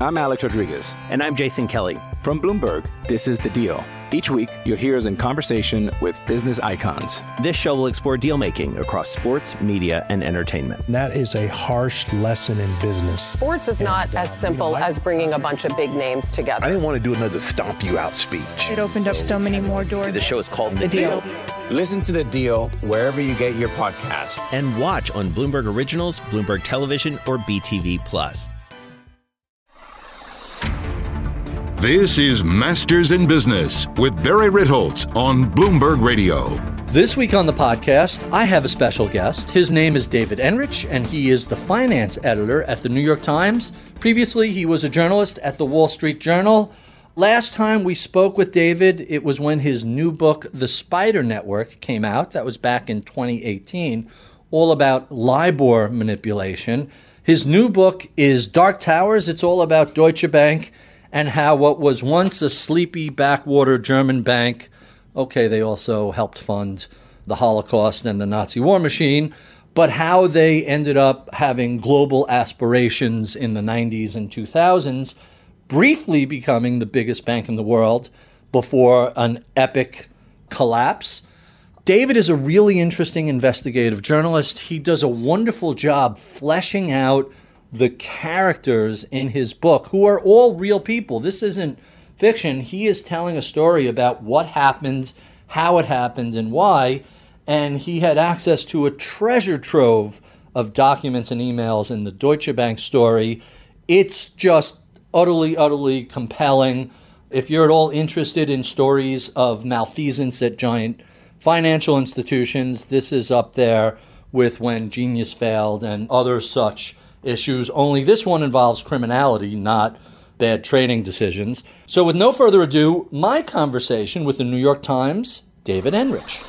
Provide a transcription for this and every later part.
I'm Alex Rodriguez. And I'm Jason Kelly. From Bloomberg, this is The Deal. Each week, you'll hear us in conversation with business icons. This show will explore deal-making across sports, media, and entertainment. That is a harsh lesson in business. Sports is not as simple as bringing a bunch of big names together. I didn't want to do another stomp you out speech. It opened up so many more doors. The show is called The Deal. Listen to The Deal wherever you get your podcast. And watch on Bloomberg Originals, Bloomberg Television, or BTV+. This is Masters in Business with Barry Ritholtz on Bloomberg Radio. This week on the podcast, I have a special guest. His name is David Enrich, and he is the finance editor at the New York Times. Previously, he was a journalist at the Wall Street Journal. Last time we spoke with David, it was when his new book, The Spider Network, came out. That was back in 2018, all about LIBOR manipulation. His new book is Dark Towers. It's all about Deutsche Bank and how what was once a sleepy backwater German bank, okay, they also helped fund the Holocaust and the Nazi war machine, but how they ended up having global aspirations in the 90s and 2000s, briefly becoming the biggest bank in the world before an epic collapse. David is a really interesting investigative journalist. He does a wonderful job fleshing out the characters in his book, who are all real people. This isn't fiction. He is telling a story about what happened, how it happened, and why. And he had access to a treasure trove of documents and emails in the Deutsche Bank story. It's just utterly, utterly compelling. If you're at all interested in stories of malfeasance at giant financial institutions, this is up there with When Genius Failed and other such issues, only this one involves criminality, not bad trading decisions. So with no further ado, my conversation with the New York Times' David Enrich.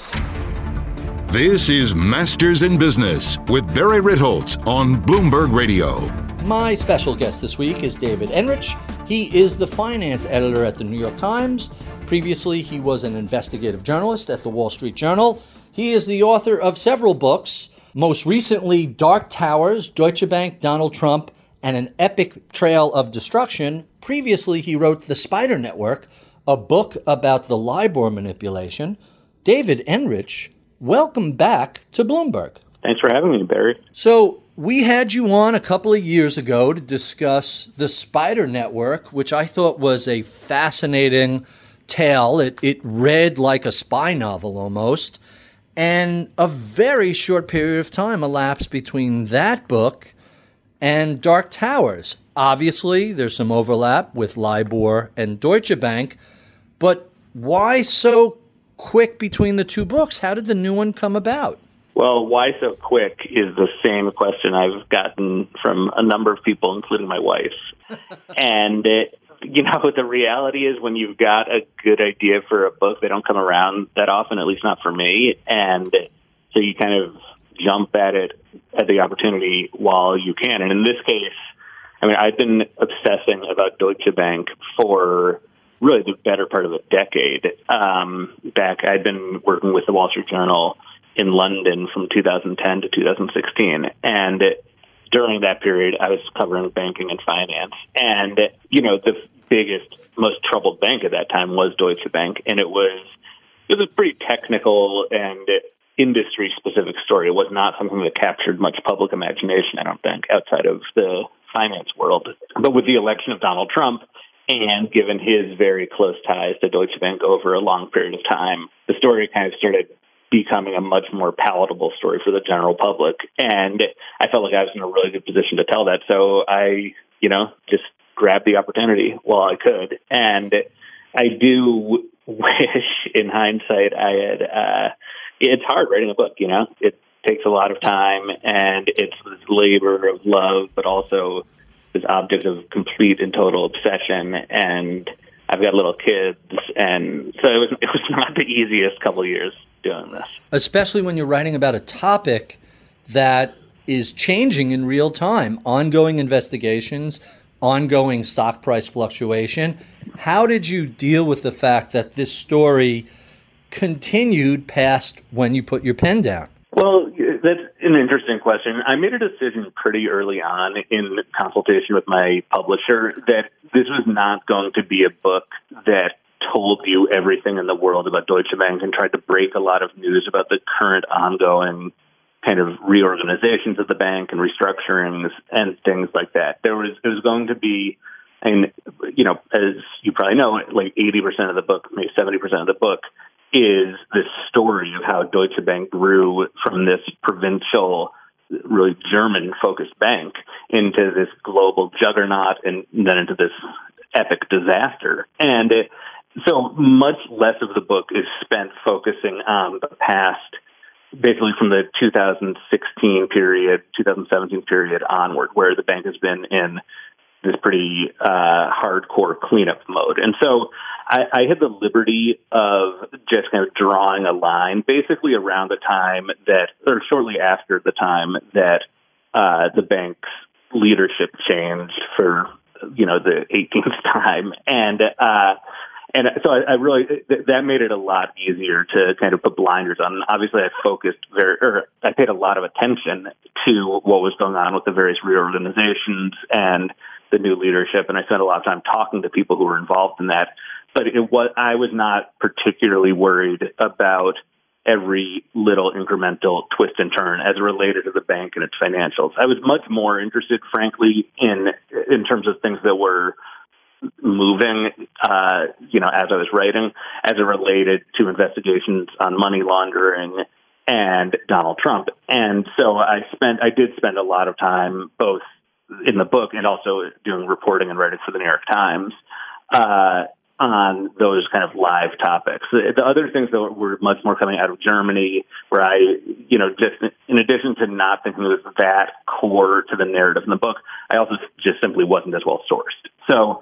This is Masters in Business with Barry Ritholtz on Bloomberg Radio. My special guest this week is David Enrich. He is the finance editor at the New York Times. Previously, he was an investigative journalist at the Wall Street Journal. He is the author of several books, most recently, Dark Towers, Deutsche Bank, Donald Trump, and an Epic Trail of Destruction. Previously, he wrote The Spider Network, a book about the LIBOR manipulation. David Enrich, welcome back to Bloomberg. Thanks for having me, Barry. So we had you on a couple of years ago to discuss The Spider Network, which I thought was a fascinating tale. It read like a spy novel almost. And a very short period of time elapsed between that book and Dark Towers. Obviously, there's some overlap with LIBOR and Deutsche Bank, but why so quick between the two books? How did the new one come about? Well, why so quick is the same question I've gotten from a number of people, including my wife. And the reality is when you've got a good idea for a book, they don't come around that often, at least not for me. And so you kind of jump at it at the opportunity while you can. And in this case, I've been obsessing about Deutsche Bank for really the better part of a decade. I'd been working with the Wall Street Journal in London from 2010 to 2016. And during that period, I was covering banking and finance. And, the biggest, most troubled bank at that time was Deutsche Bank. And it was a pretty technical and industry-specific story. It was not something that captured much public imagination, I don't think, outside of the finance world. But with the election of Donald Trump, and given his very close ties to Deutsche Bank over a long period of time, the story kind of started becoming a much more palatable story for the general public. And I felt like I was in a really good position to tell that. So I, just grabbed the opportunity while I could. And I do wish, in hindsight, it's hard writing a book, It takes a lot of time, and it's this labor of love, but also this object of complete and total obsession. And I've got little kids, and so it was not the easiest couple of years doing this. Especially when you're writing about a topic that is changing in real time, ongoing investigations, ongoing stock price fluctuation. How did you deal with the fact that this story continued past when you put your pen down? Well, That's an interesting question. I made a decision pretty early on in consultation with my publisher that this was not going to be a book that told you everything in the world about Deutsche Bank and tried to break a lot of news about the current ongoing kind of reorganizations of the bank and restructurings and things like that. It was going to be, and as you probably know, like 80% of the book, maybe 70% of the book, is this story of how Deutsche Bank grew from this provincial, really German-focused bank into this global juggernaut and then into this epic disaster. And so much less of the book is spent focusing on the past, basically from the 2016 period, 2017 period onward, where the bank has been in this pretty hardcore cleanup mode. And so I had the liberty of just kind of drawing a line basically around the time that, or shortly after the time that the bank's leadership changed for, the 18th time. And so I really, that made it a lot easier to kind of put blinders on. Obviously, I paid a lot of attention to what was going on with the various reorganizations and the new leadership, and I spent a lot of time talking to people who were involved in that. But I was not particularly worried about every little incremental twist and turn as it related to the bank and its financials. I was much more interested, frankly, in terms of things that were moving, as I was writing, as it related to investigations on money laundering and Donald Trump. And so I did spend a lot of time both in the book and also doing reporting and writing for the New York Times on those kind of live topics. The other things that were much more coming out of Germany, where I, just in addition to not thinking it was that core to the narrative in the book, I also just simply wasn't as well sourced. So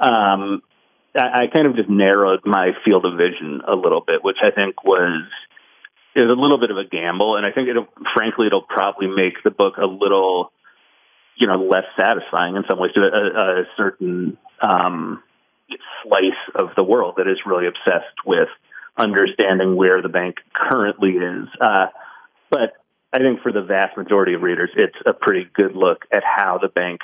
I kind of just narrowed my field of vision a little bit, which I think is a little bit of a gamble. And I think it'll probably make the book a little, less satisfying in some ways to a certain slice of the world that is really obsessed with understanding where the bank currently is. But I think for the vast majority of readers, it's a pretty good look at how the bank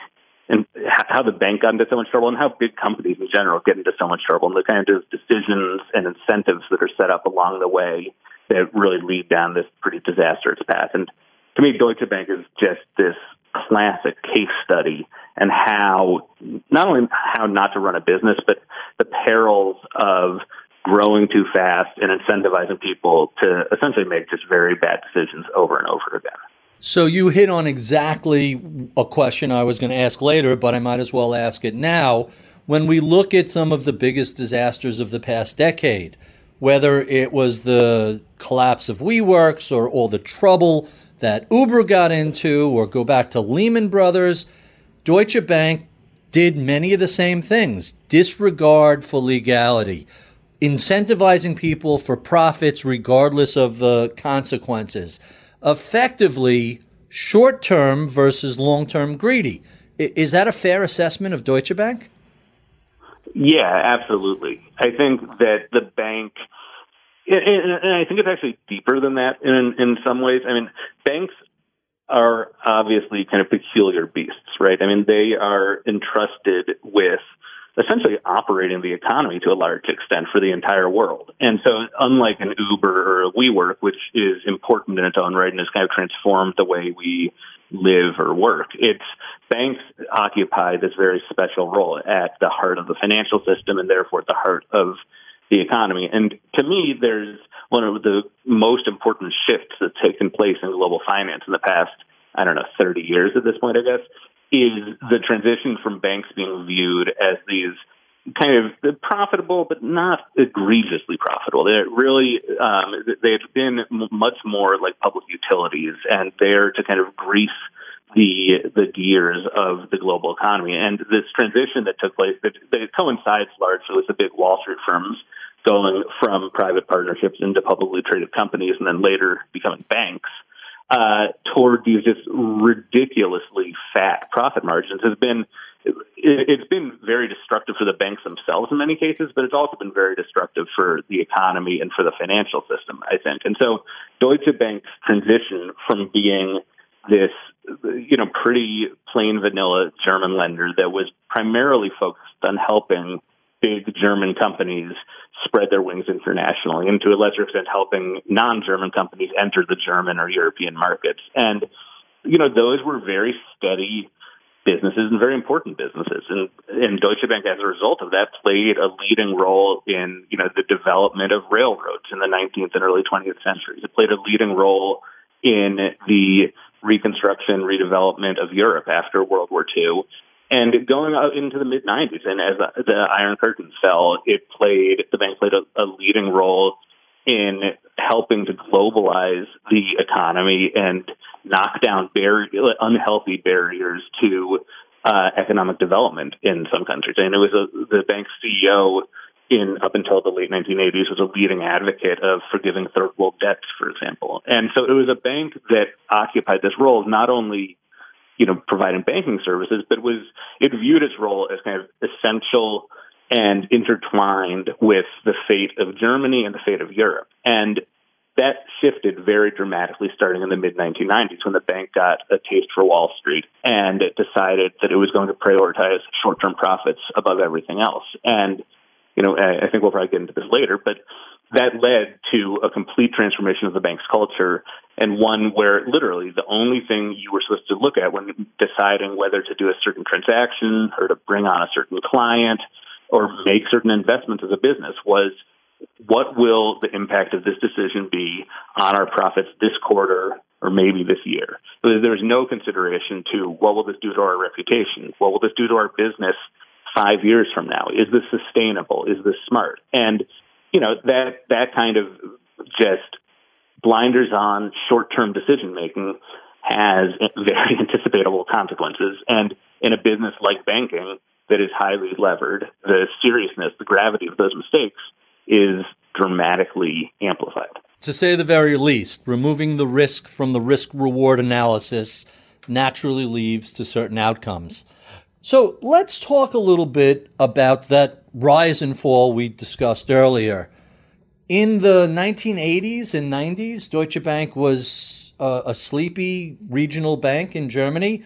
got into so much trouble and how big companies in general get into so much trouble and the kind of decisions and incentives that are set up along the way that really lead down this pretty disastrous path. And to me, Deutsche Bank is just this classic case study and not only how not to run a business, but the perils of growing too fast and incentivizing people to essentially make just very bad decisions over and over again. So you hit on exactly a question I was going to ask later, but I might as well ask it now. When we look at some of the biggest disasters of the past decade, whether it was the collapse of WeWorks or all the trouble that Uber got into, or go back to Lehman Brothers, Deutsche Bank did many of the same things. Disregard for legality, incentivizing people for profits regardless of the consequences. Effectively, short-term versus long-term greedy. Is that a fair assessment of Deutsche Bank? Yeah, absolutely. I think that the bank, and I think it's actually deeper than that in some ways. I mean, banks are obviously kind of peculiar beasts, right? I mean, they are entrusted with essentially operating the economy to a large extent for the entire world. And so unlike an Uber or a WeWork, which is important in its own right and has kind of transformed the way we live or work, banks occupy this very special role at the heart of the financial system and therefore at the heart of the economy. And to me, there's one of the most important shifts that's taken place in global finance in the past, 30 years at this point, I guess, is the transition from banks being viewed as these kind of profitable, but not egregiously profitable. They're really, they've been much more like public utilities and there to kind of grease the gears of the global economy. And this transition that took place, that coincides largely with the big Wall Street firms going from private partnerships into publicly traded companies and then later becoming banks, toward these just ridiculously fat profit margins has been it's been very destructive for the banks themselves in many cases, but it's also been very destructive for the economy and for the financial system, I think. And so Deutsche Bank's transition from being this, pretty plain vanilla German lender that was primarily focused on helping big German companies spread their wings internationally, and to a lesser extent helping non-German companies enter the German or European markets. And, those were very steady businesses and very important businesses. And Deutsche Bank, as a result of that, played a leading role in, the development of railroads in the 19th and early 20th centuries. It played a leading role in the reconstruction, redevelopment of Europe after World War II. And going out into the mid-'90s, and as the Iron Curtain fell, the bank played a leading role in helping to globalize the economy and knock down unhealthy barriers to economic development in some countries. And it was the bank's CEO up until the late 1980s was a leading advocate of forgiving third world debts, for example. And so it was a bank that occupied this role of not only providing banking services, but it viewed its role as kind of essential and intertwined with the fate of Germany and the fate of Europe. And that shifted very dramatically starting in the mid-1990s when the bank got a taste for Wall Street and it decided that it was going to prioritize short-term profits above everything else. And, I think we'll probably get into this later, but that led to a complete transformation of the bank's culture, and one where literally the only thing you were supposed to look at when deciding whether to do a certain transaction or to bring on a certain client or make certain investments as a business was, what will the impact of this decision be on our profits this quarter or maybe this year? There's no consideration to what will this do to our reputation? What will this do to our business 5 years from now? Is this sustainable? Is this smart? And, that kind of just blinders on short-term decision-making has very anticipatable consequences. And in a business like banking that is highly levered, the seriousness, the gravity of those mistakes is dramatically amplified. To say the very least, removing the risk from the risk-reward analysis naturally leads to certain outcomes. So let's talk a little bit about that rise and fall we discussed earlier. In the 1980s and 90s, Deutsche Bank was a sleepy regional bank in Germany.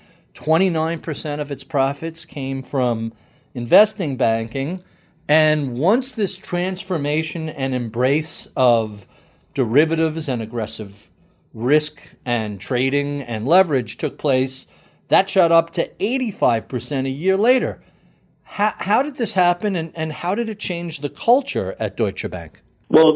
29% of its profits came from investing banking. And once this transformation and embrace of derivatives and aggressive risk and trading and leverage took place, that shot up to 85% a year later. How did this happen, and how did it change the culture at Deutsche Bank? Well,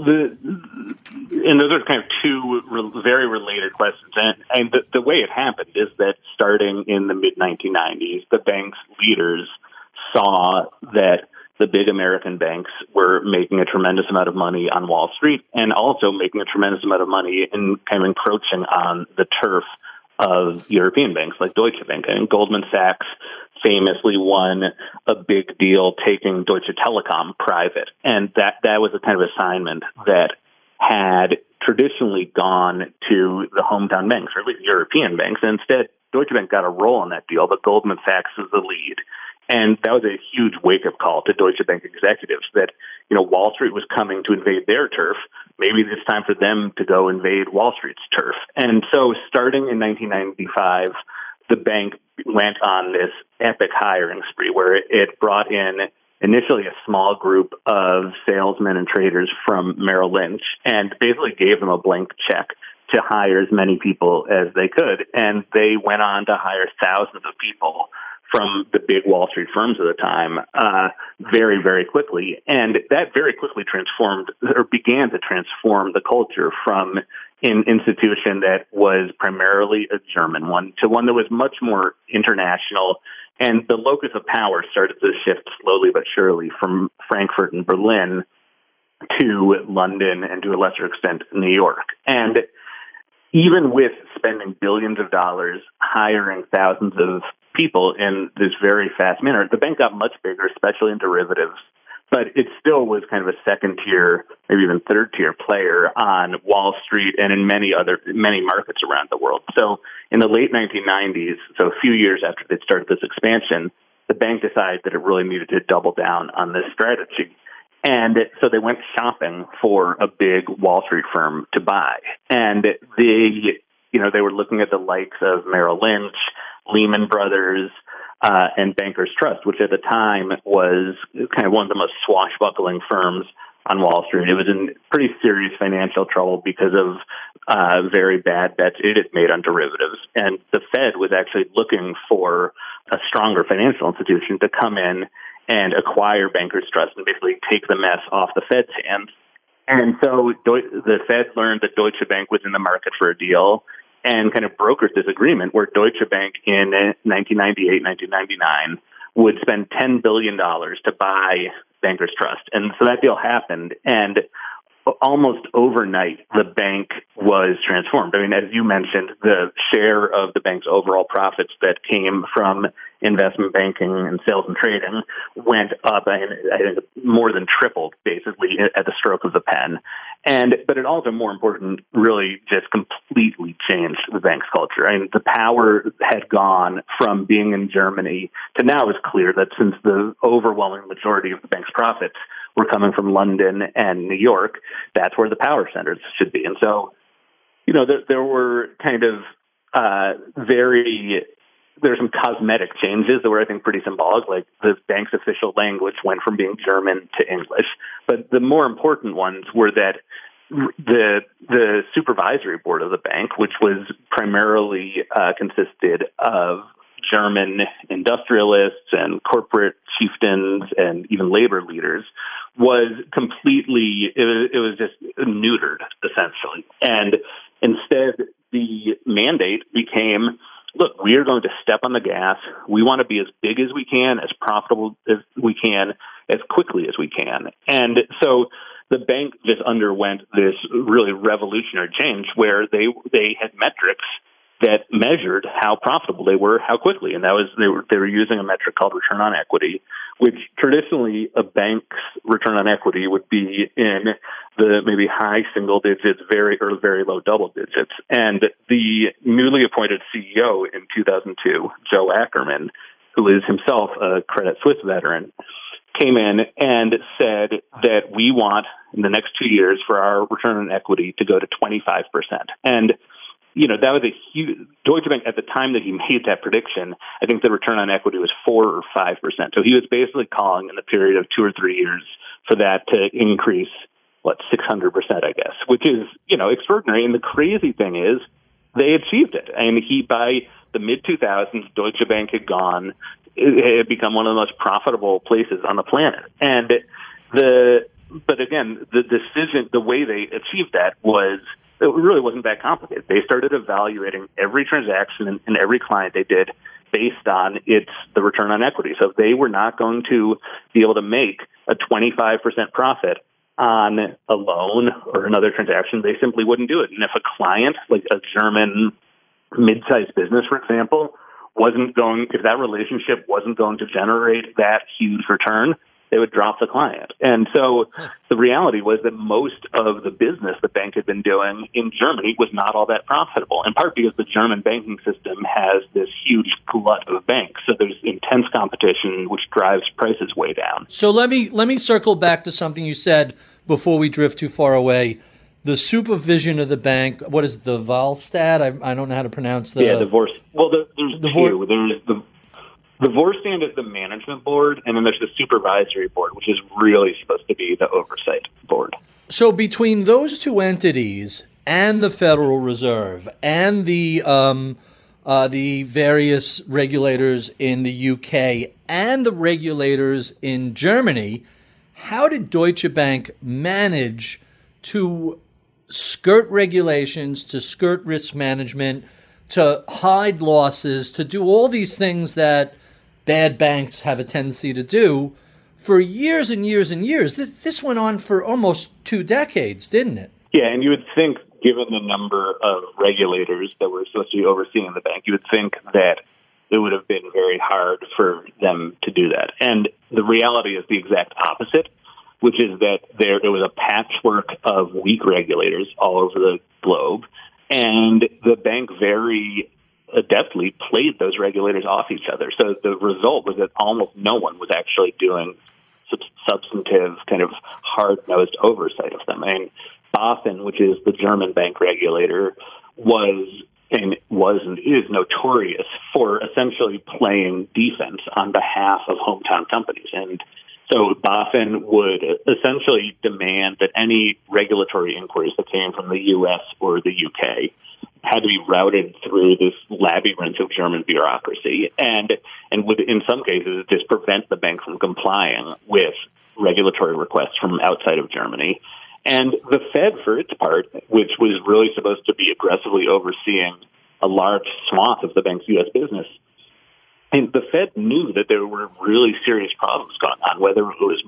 and those are kind of two very related questions. And the way it happened is that starting in the mid-1990s, the bank's leaders saw that the big American banks were making a tremendous amount of money on Wall Street and also making a tremendous amount of money in kind of encroaching on the turf of European banks like Deutsche Bank. And Goldman Sachs famously won a big deal taking Deutsche Telekom private. And that was a kind of assignment that had traditionally gone to the hometown banks, or at least European banks. And instead, Deutsche Bank got a role in that deal, but Goldman Sachs was the lead. And that was a huge wake-up call to Deutsche Bank executives that, Wall Street was coming to invade their turf. Maybe it's time for them to go invade Wall Street's turf. And so starting in 1995, the bank went on this epic hiring spree where it brought in initially a small group of salesmen and traders from Merrill Lynch and basically gave them a blank check to hire as many people as they could. And they went on to hire thousands of people from the big Wall Street firms at the time very, very quickly. And that very quickly began to transform the culture from an institution that was primarily a German one to one that was much more international. And the locus of power started to shift slowly but surely from Frankfurt and Berlin to London and to a lesser extent, New York. And even with spending billions of dollars, hiring thousands of people in this very fast manner, the bank got much bigger, especially in derivatives, but it still was kind of a second-tier, maybe even third-tier player on Wall Street and in many markets around the world. So in the late 1990s, so a few years after they started this expansion, the bank decided that it really needed to double down on this strategy. And so they went shopping for a big Wall Street firm to buy. And they were looking at the likes of Merrill Lynch, Lehman Brothers, and Bankers Trust, which at the time was kind of one of the most swashbuckling firms on Wall Street. It was in pretty serious financial trouble because of very bad bets it had made on derivatives. And the Fed was actually looking for a stronger financial institution to come in and acquire Bankers Trust and basically take the mess off the Fed's hands. And so the Fed learned that Deutsche Bank was in the market for a deal and kind of brokered this agreement where Deutsche Bank in 1998, 1999 would spend $10 billion to buy Bankers Trust. And so that deal happened, and almost overnight, the bank was transformed. I mean, as you mentioned, the share of the bank's overall profits that came from investment banking and sales and trading went up, and I think more than tripled, basically, at the stroke of the pen. But it also, more important, really just completely changed the bank's culture. I mean, the power had gone from being in Germany to now it's clear that since the overwhelming majority of the bank's profits were coming from London and New York, that's where the power centers should be. And so, there were kind of there's some cosmetic changes that were, I think, pretty symbolic, like the bank's official language went from being German to English. But the more important ones were that the supervisory board of the bank, which was primarily consisted of German industrialists and corporate chieftains and even labor leaders, was completely, it was just neutered, essentially. And instead, the mandate became, look, we are going to step on the gas. We want to be as big as we can, as profitable as we can, as quickly as we can. And so the bank just underwent this really revolutionary change where they had metrics that measured how profitable they were, how quickly. And that was, they were using a metric called return on equity, which traditionally a bank's return on equity would be in the maybe high single digits, very low double digits. And the newly appointed CEO in 2002, Joe Ackerman, who is himself a Credit Suisse veteran, came in and said that we want in the next 2 years for our return on equity to go to 25%. And that was a huge, Deutsche Bank at the time that he made that prediction, I think the return on equity was 4 or 5%. So he was basically calling in the period of 2 or 3 years for that to increase, 600%, I guess, which is, extraordinary. And the crazy thing is they achieved it. And by the mid-2000s, Deutsche Bank had become one of the most profitable places on the planet. But again, the decision, the way they achieved that it really wasn't that complicated. They started evaluating every transaction and every client they did based on the return on equity. So if they were not going to be able to make a 25% profit on a loan or another transaction, they simply wouldn't do it. And if a client, like a German mid-sized business, for example, if that relationship wasn't going to generate that huge return, they would drop the client. And so the reality was that most of the business the bank had been doing in Germany was not all that profitable, in part because the German banking system has this huge glut of banks. So there's intense competition, which drives prices way down. So let me circle back to something you said before we drift too far away. The supervision of the bank, what is the Volkstat? I don't know how to pronounce the... Yeah, the Vorstand. Well, there's two. There's the Vorstand is the management board, and then there's the supervisory board, which is really supposed to be the oversight board. So between those two entities and the Federal Reserve and the various regulators in the UK and the regulators in Germany, how did Deutsche Bank manage to skirt regulations, to skirt risk management, to hide losses, to do all these things that bad banks have a tendency to do for years and years and years? This went on for almost 2 decades, didn't it? Yeah, and you would think, given the number of regulators that were supposed to be overseeing the bank, you would think that it would have been very hard for them to do that. And the reality is the exact opposite, which is that there was a patchwork of weak regulators all over the globe, and the bank very adeptly played those regulators off each other. So the result was that almost no one was actually doing substantive, kind of hard-nosed oversight of them. And BaFin, which is the German bank regulator, was and is notorious for essentially playing defense on behalf of hometown companies. And so BaFin would essentially demand that any regulatory inquiries that came from the U.S. or the U.K. had to be routed through this labyrinth of German bureaucracy, and would, in some cases, just prevent the bank from complying with regulatory requests from outside of Germany. And the Fed, for its part, which was really supposed to be aggressively overseeing a large swath of the bank's U.S. business, and the Fed knew that there were really serious problems going on, whether it was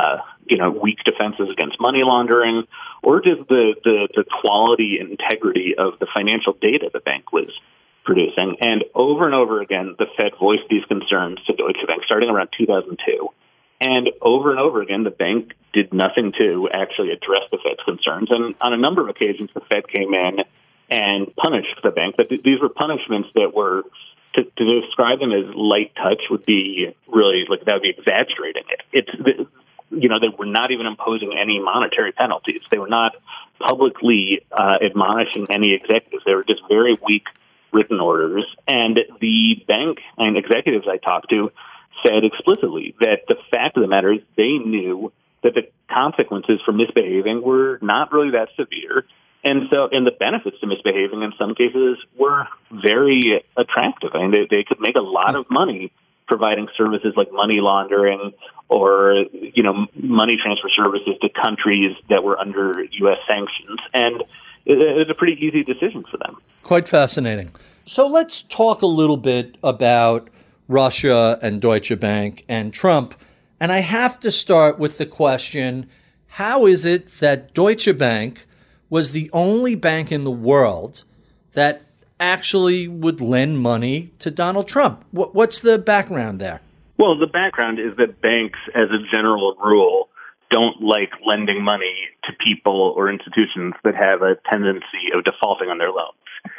weak defenses against money laundering or just the quality and integrity of the financial data the bank was producing. And over again, the Fed voiced these concerns to Deutsche Bank starting around 2002. And over again, the bank did nothing to actually address the Fed's concerns. And on a number of occasions, the Fed came in and punished the bank. But these were punishments that were, to describe them as light touch would be really, that would be exaggerating it. They were not even imposing any monetary penalties. They were not publicly admonishing any executives. They were just very weak written orders. And the bank and executives I talked to said explicitly that the fact of the matter is they knew that the consequences for misbehaving were not really that severe. And the benefits to misbehaving in some cases were very attractive. I mean, they could make a lot of money providing services like money laundering or, money transfer services to countries that were under U.S. sanctions. And it was a pretty easy decision for them. Quite fascinating. So let's talk a little bit about Russia and Deutsche Bank and Trump. And I have to start with the question, how is it that Deutsche Bank was the only bank in the world that actually would lend money to Donald Trump? What's the background there? Well, the background is that banks, as a general rule, don't like lending money to people or institutions that have a tendency of defaulting on their loans.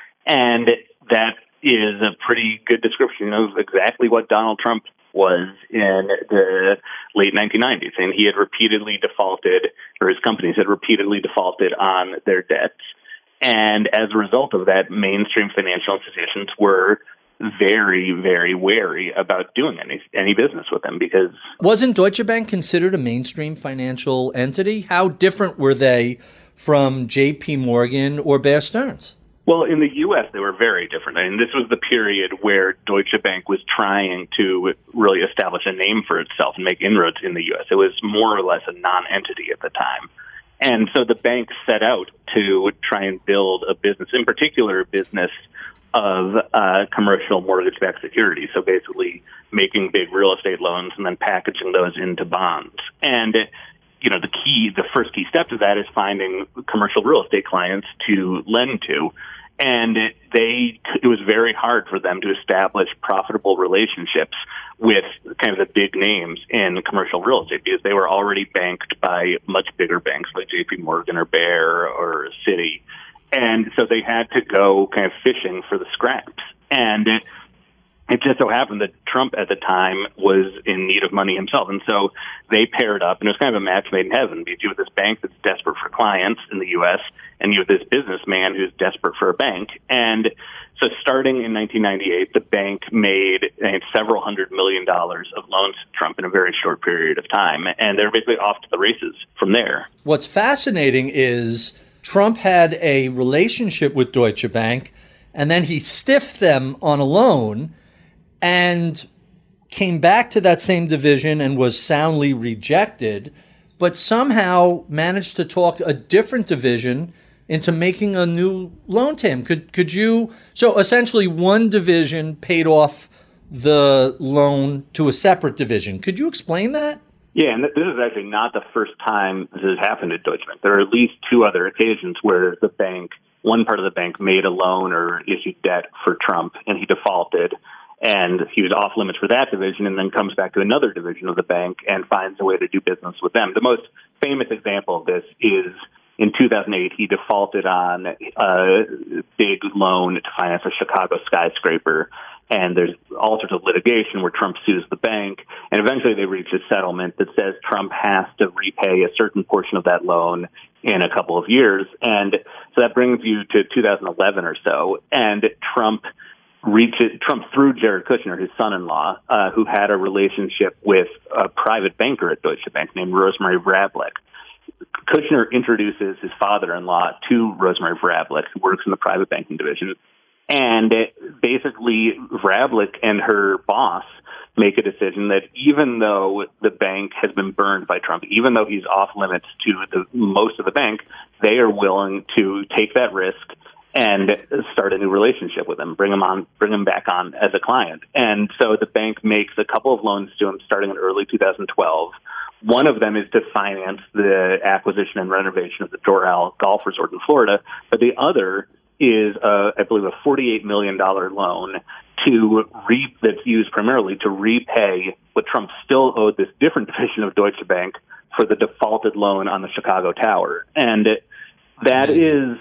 And that is a pretty good description of exactly what Donald Trump was in the late 1990s. And he had repeatedly defaulted, or his companies had repeatedly defaulted on their debts. And as a result of that, mainstream financial institutions were very, very wary about doing any business with them because... Wasn't Deutsche Bank considered a mainstream financial entity? How different were they from J.P. Morgan or Bear Stearns? Well, in the U.S., they were very different. I mean, this was the period where Deutsche Bank was trying to really establish a name for itself and make inroads in the U.S. It was more or less a non-entity at the time. And so the bank set out to try and build a business, in particular a business of commercial mortgage-backed securities. So basically making big real estate loans and then packaging those into bonds. And the first key step to that is finding commercial real estate clients to lend to. And it was very hard for them to establish profitable relationships with kind of the big names in commercial real estate because they were already banked by much bigger banks like J.P. Morgan or Bear or Citi. And so they had to go kind of fishing for the scraps. And it just so happened that Trump at the time was in need of money himself. And so they paired up, and it was kind of a match made in heaven because you have this bank that's desperate for clients in the U.S., and you have this businessman who's desperate for a bank. And so starting in 1998, the bank made several $100 million of loans to Trump in a very short period of time. And they're basically off to the races from there. What's fascinating is Trump had a relationship with Deutsche Bank, and then he stiffed them on a loan and came back to that same division and was soundly rejected, but somehow managed to talk a different division into making a new loan to him. Could you, so essentially one division paid off the loan to a separate division. Could you explain that? Yeah, and this is actually not the first time this has happened at Deutsche Bank. There are at least two other occasions where the bank, one part of the bank made a loan or issued debt for Trump, and he defaulted, and he was off limits for that division, and then comes back to another division of the bank and finds a way to do business with them. The most famous example of this is in 2008, he defaulted on a big loan to finance a Chicago skyscraper. And there's all sorts of litigation where Trump sues the bank. And eventually they reach a settlement that says Trump has to repay a certain portion of that loan in a couple of years. And so that brings you to 2011 or so. And Trump through Jared Kushner, his son-in-law, who had a relationship with a private banker at Deutsche Bank named Rosemary Vrablic. Kushner introduces his father-in-law to Rosemary Vrablic, who works in the private banking division. And basically, Vrablic and her boss make a decision that even though the bank has been burned by Trump, even though he's off limits to most of the bank, they are willing to take that risk and start a new relationship with him, bring him back on as a client. And so the bank makes a couple of loans to him starting in early 2012. One of them is to finance the acquisition and renovation of the Doral Golf Resort in Florida, but the other is, I believe, a $48 million loan that's used primarily to repay what Trump still owed this different division of Deutsche Bank for the defaulted loan on the Chicago Tower. And that is,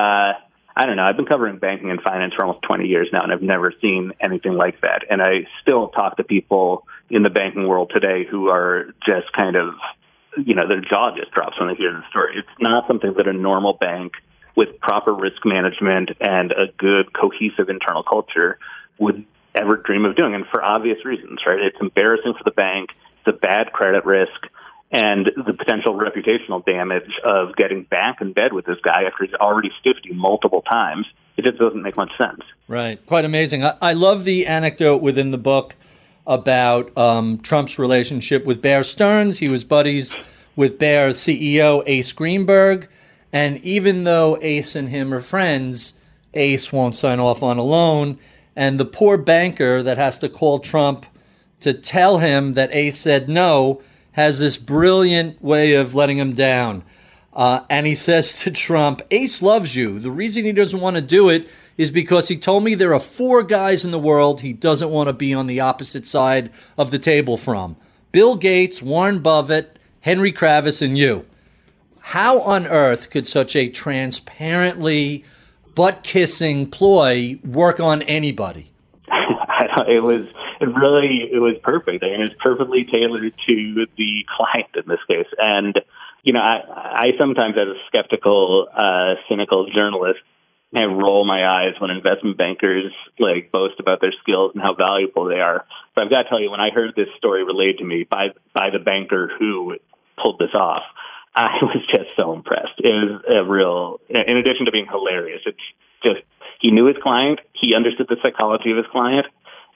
I don't know, I've been covering banking and finance for almost 20 years now, and I've never seen anything like that. And I still talk to people in the banking world today who are just kind of, their jaw just drops when they hear the story. It's not something that a normal bank with proper risk management and a good cohesive internal culture would ever dream of doing, and for obvious reasons, right? It's embarrassing for the bank, it's a bad credit risk, and the potential reputational damage of getting back in bed with this guy after he's already stiffed you multiple times, it just doesn't make much sense. Right. Quite amazing. I love the anecdote within the book about Trump's relationship with Bear Stearns. He was buddies with Bear's CEO, Ace Greenberg. And even though Ace and him are friends, Ace won't sign off on a loan. And the poor banker that has to call Trump to tell him that Ace said no has this brilliant way of letting him down. And he says to Trump, Ace loves you. The reason he doesn't want to do it is because he told me there are 4 guys in the world he doesn't want to be on the opposite side of the table from. Bill Gates, Warren Buffett, Henry Kravis, and you. How on earth could such a transparently butt-kissing ploy work on anybody? It was perfect. I mean, it's perfectly tailored to the client in this case. And, I sometimes, as a skeptical, cynical journalist, I roll my eyes when investment bankers boast about their skills and how valuable they are. But I've got to tell you, when I heard this story relayed to me by the banker who pulled this off, I was just so impressed. It was a real, in addition to being hilarious, it's just, he knew his client, he understood the psychology of his client,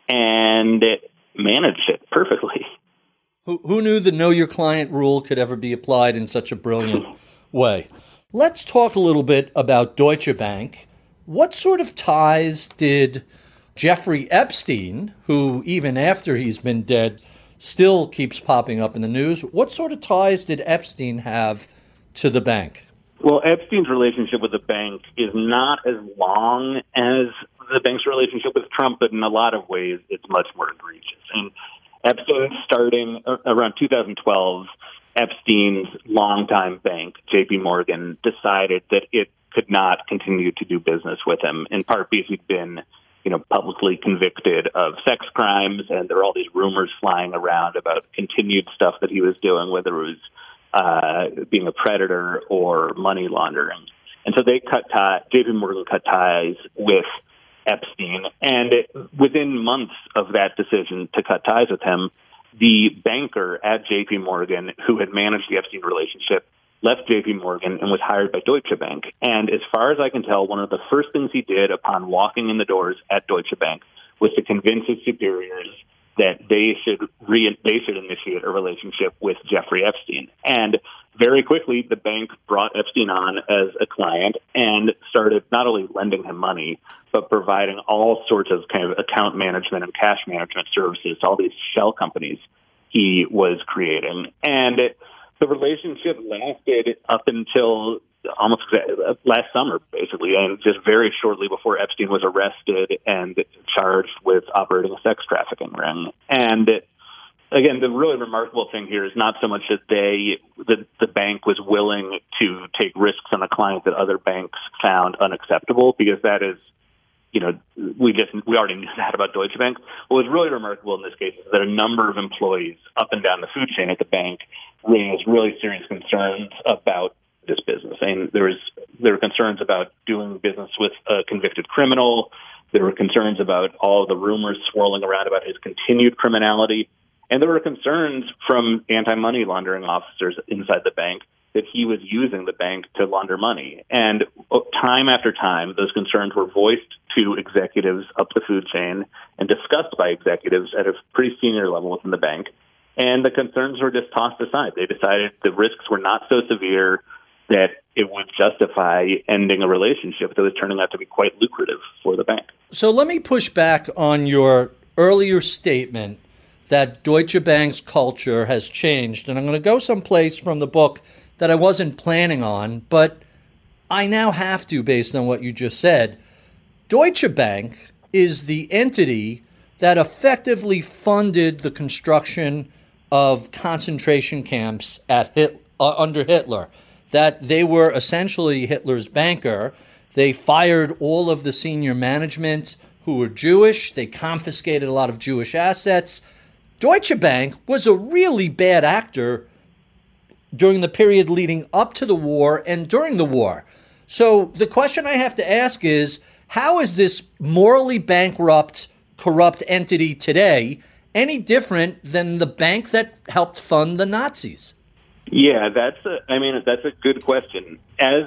and managed it perfectly. Who knew the know your client rule could ever be applied in such a brilliant way? Let's talk a little bit about Deutsche Bank. What sort of ties did Jeffrey Epstein, who even after he's been dead, still keeps popping up in the news, what sort of ties did Epstein have to the bank? Well, Epstein's relationship with the bank is not as long as the bank's relationship with Trump, but in a lot of ways, it's much more egregious. And Epstein, starting around 2012, Epstein's longtime bank, J.P. Morgan, decided that it could not continue to do business with him, in part because he'd been publicly convicted of sex crimes, and there were all these rumors flying around about continued stuff that he was doing, whether it was being a predator or money laundering. And so they J.P. Morgan cut ties with Epstein, and within months of that decision to cut ties with him, the banker at J.P. Morgan, who had managed the Epstein relationship, left J.P. Morgan and was hired by Deutsche Bank. And as far as I can tell, one of the first things he did upon walking in the doors at Deutsche Bank was to convince his superiors that they should initiate a relationship with Jeffrey Epstein. And very quickly, the bank brought Epstein on as a client and started not only lending him money, but providing all sorts of kind of account management and cash management services to all these shell companies he was creating. And the relationship lasted up until almost last summer, basically, and just very shortly before Epstein was arrested and charged with operating a sex trafficking ring. And again, the really remarkable thing here is not so much that the bank was willing to take risks on a client that other banks found unacceptable, because that is, we already knew that about Deutsche Bank. What was really remarkable in this case is that a number of employees up and down the food chain at the bank raised really serious concerns about this business. And there were concerns about doing business with a convicted criminal. There were concerns about all of the rumors swirling around about his continued criminality. And there were concerns from anti-money laundering officers inside the bank that he was using the bank to launder money. And time after time, those concerns were voiced to executives up the food chain and discussed by executives at a pretty senior level within the bank. And the concerns were just tossed aside. They decided the risks were not so severe that it would justify ending a relationship that was turning out to be quite lucrative for the bank. So let me push back on your earlier statement that Deutsche Bank's culture has changed. And I'm going to go someplace from the book that I wasn't planning on, but I now have to based on what you just said. Deutsche Bank is the entity that effectively funded the construction of concentration camps under Hitler, that they were essentially Hitler's banker. They fired all of the senior management who were Jewish. They confiscated a lot of Jewish assets. Deutsche Bank was a really bad actor during the period leading up to the war and during the war. So the question I have to ask is, how is this morally bankrupt, corrupt entity today any different than the bank that helped fund the Nazis? Yeah, that's a good question.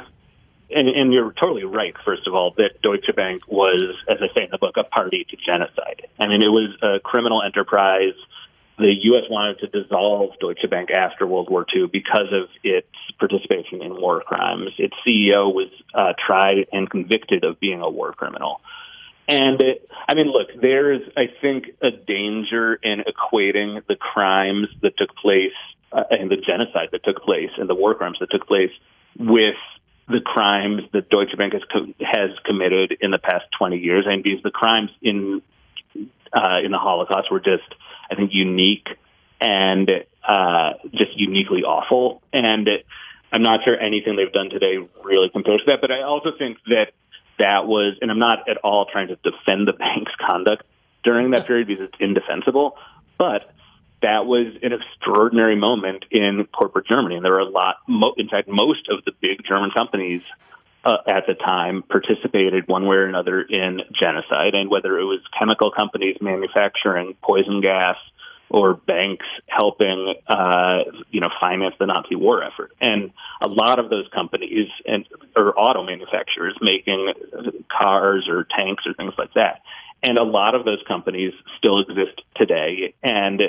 And you're totally right, first of all, that Deutsche Bank was, as I say in the book, a party to genocide. I mean, it was a criminal enterprise. The U.S. wanted to dissolve Deutsche Bank after World War II because of its participation in war crimes. Its CEO was tried and convicted of being a war criminal. And, look, there's, I think, a danger in equating the crimes that took place and the genocide that took place and the war crimes that took place with the crimes that Deutsche Bank has committed in the past 20 years. And because the crimes in the Holocaust were just, I think, unique and just uniquely awful. And I'm not sure anything they've done today really compares to that. But I also think that was, and I'm not at all trying to defend the bank's conduct during that period because it's indefensible, but that was an extraordinary moment in corporate Germany. And there were in fact, most of the big German companies at the time participated one way or another in genocide. And whether it was chemical companies manufacturing poison gas or banks helping, finance the Nazi war effort. And a lot of those companies or auto manufacturers making cars or tanks or things like that. And a lot of those companies still exist today. And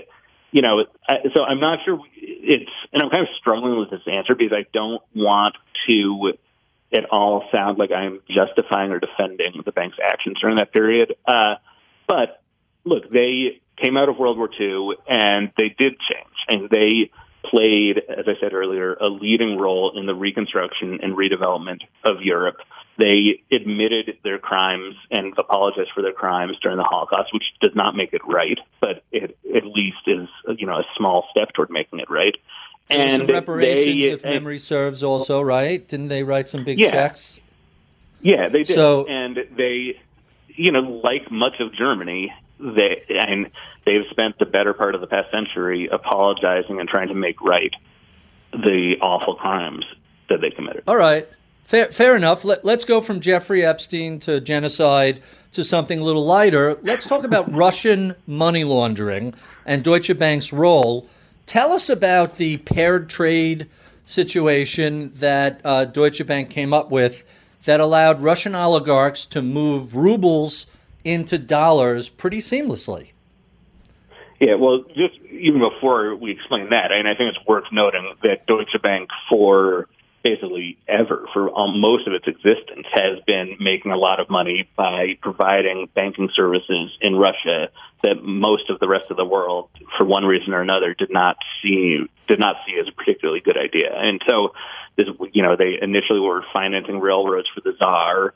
so I'm not sure and I'm kind of struggling with this answer because I don't want to at all sound like I'm justifying or defending the bank's actions during that period. But look, they came out of World War II and they did change, and they played, as I said earlier, a leading role in the reconstruction and redevelopment of Europe. They admitted their crimes and apologized for their crimes during the Holocaust, which does not make it right, but it at least is, a small step toward making it right. And some reparations, if memory serves, also, right? Didn't they write some big checks? Yeah, they did. And they, like much of Germany, they've spent the better part of the past century apologizing and trying to make right the awful crimes that they committed. All right. Fair enough. Let's go from Jeffrey Epstein to genocide to something a little lighter. Let's talk about Russian money laundering and Deutsche Bank's role. Tell us about the paired trade situation that Deutsche Bank came up with that allowed Russian oligarchs to move rubles into dollars pretty seamlessly. Yeah, well, just even before we explain that, and I think it's worth noting that Deutsche Bank for basically ever, for most of its existence, has been making a lot of money by providing banking services in Russia that most of the rest of the world, for one reason or another, did not see as a particularly good idea. And so, they initially were financing railroads for the Tsar.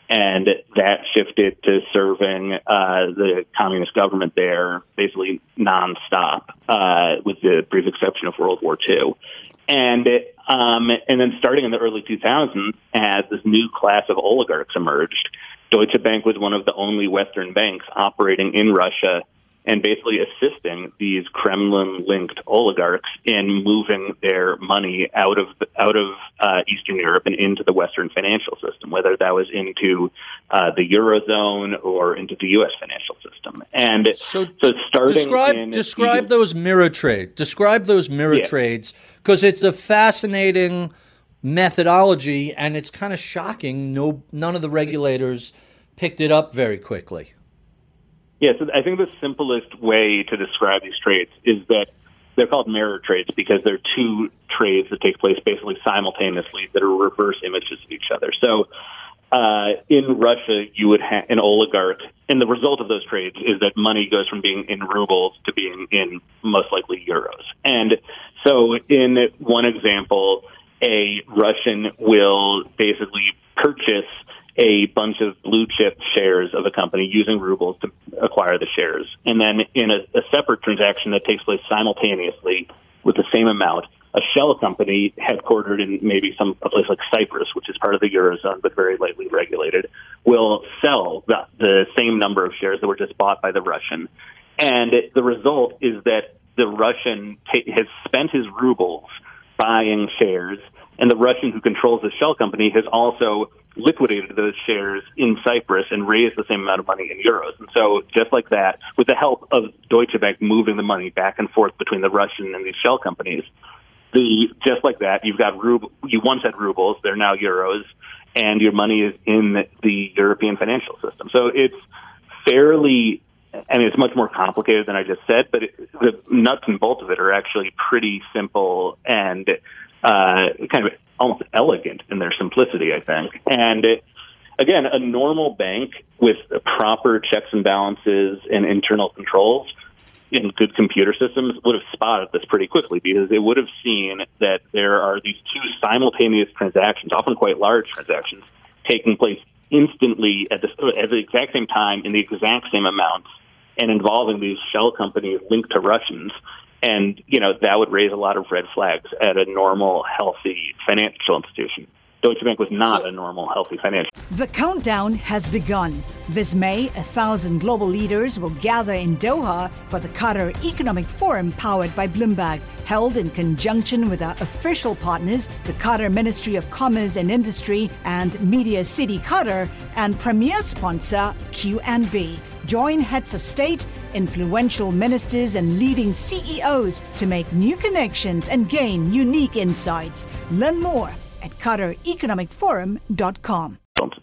And that shifted to serving the communist government there basically nonstop, with the brief exception of World War II. And then starting in the early 2000s, as this new class of oligarchs emerged, Deutsche Bank was one of the only Western banks operating in Russia and basically assisting these Kremlin-linked oligarchs in moving their money out of Eastern Europe and into the Western financial system, whether that was into the Eurozone or into the U.S. financial system. And so starting describe those mirror trades. Describe those mirror trades, because it's a fascinating methodology, and it's kind of shocking. None of the regulators picked it up very quickly. Yeah, so I think the simplest way to describe these trades is that they're called mirror trades because they're two trades that take place basically simultaneously that are reverse images of each other. So in Russia, you would have an oligarch, and the result of those trades is that money goes from being in rubles to being in most likely euros. And so in one example, a Russian will basically purchase a bunch of blue chip shares of a company using rubles to acquire the shares. And then in a separate transaction that takes place simultaneously with the same amount, a shell company headquartered in maybe a place like Cyprus, which is part of the Eurozone but very lightly regulated, will sell the same number of shares that were just bought by the Russian. And the result is that the Russian has spent his rubles buying shares, and the Russian who controls the shell company has also liquidated those shares in Cyprus and raised the same amount of money in euros. And so just like that, with the help of Deutsche Bank moving the money back and forth between the Russian and these shell companies, just like that, you've got you once had rubles, they're now euros, and your money is in the European financial system. So it's it's much more complicated than I just said, but the nuts and bolts of it are actually pretty simple and kind of almost elegant in their simplicity, I think. And again, a normal bank with proper checks and balances and internal controls in good computer systems would have spotted this pretty quickly, because it would have seen that there are these two simultaneous transactions, often quite large transactions, taking place instantly at the exact same time in the exact same amounts and involving these shell companies linked to Russians. And, that would raise a lot of red flags at a normal, healthy financial institution. Deutsche Bank was not a normal, healthy financial. The countdown has begun. This May, 1,000 global leaders will gather in Doha for the Qatar Economic Forum powered by Bloomberg, held in conjunction with our official partners, the Qatar Ministry of Commerce and Industry and Media City Qatar, and premier sponsor QNB. Join heads of state, influential ministers, and leading CEOs to make new connections and gain unique insights. Learn more at QatarEconomicForum.com.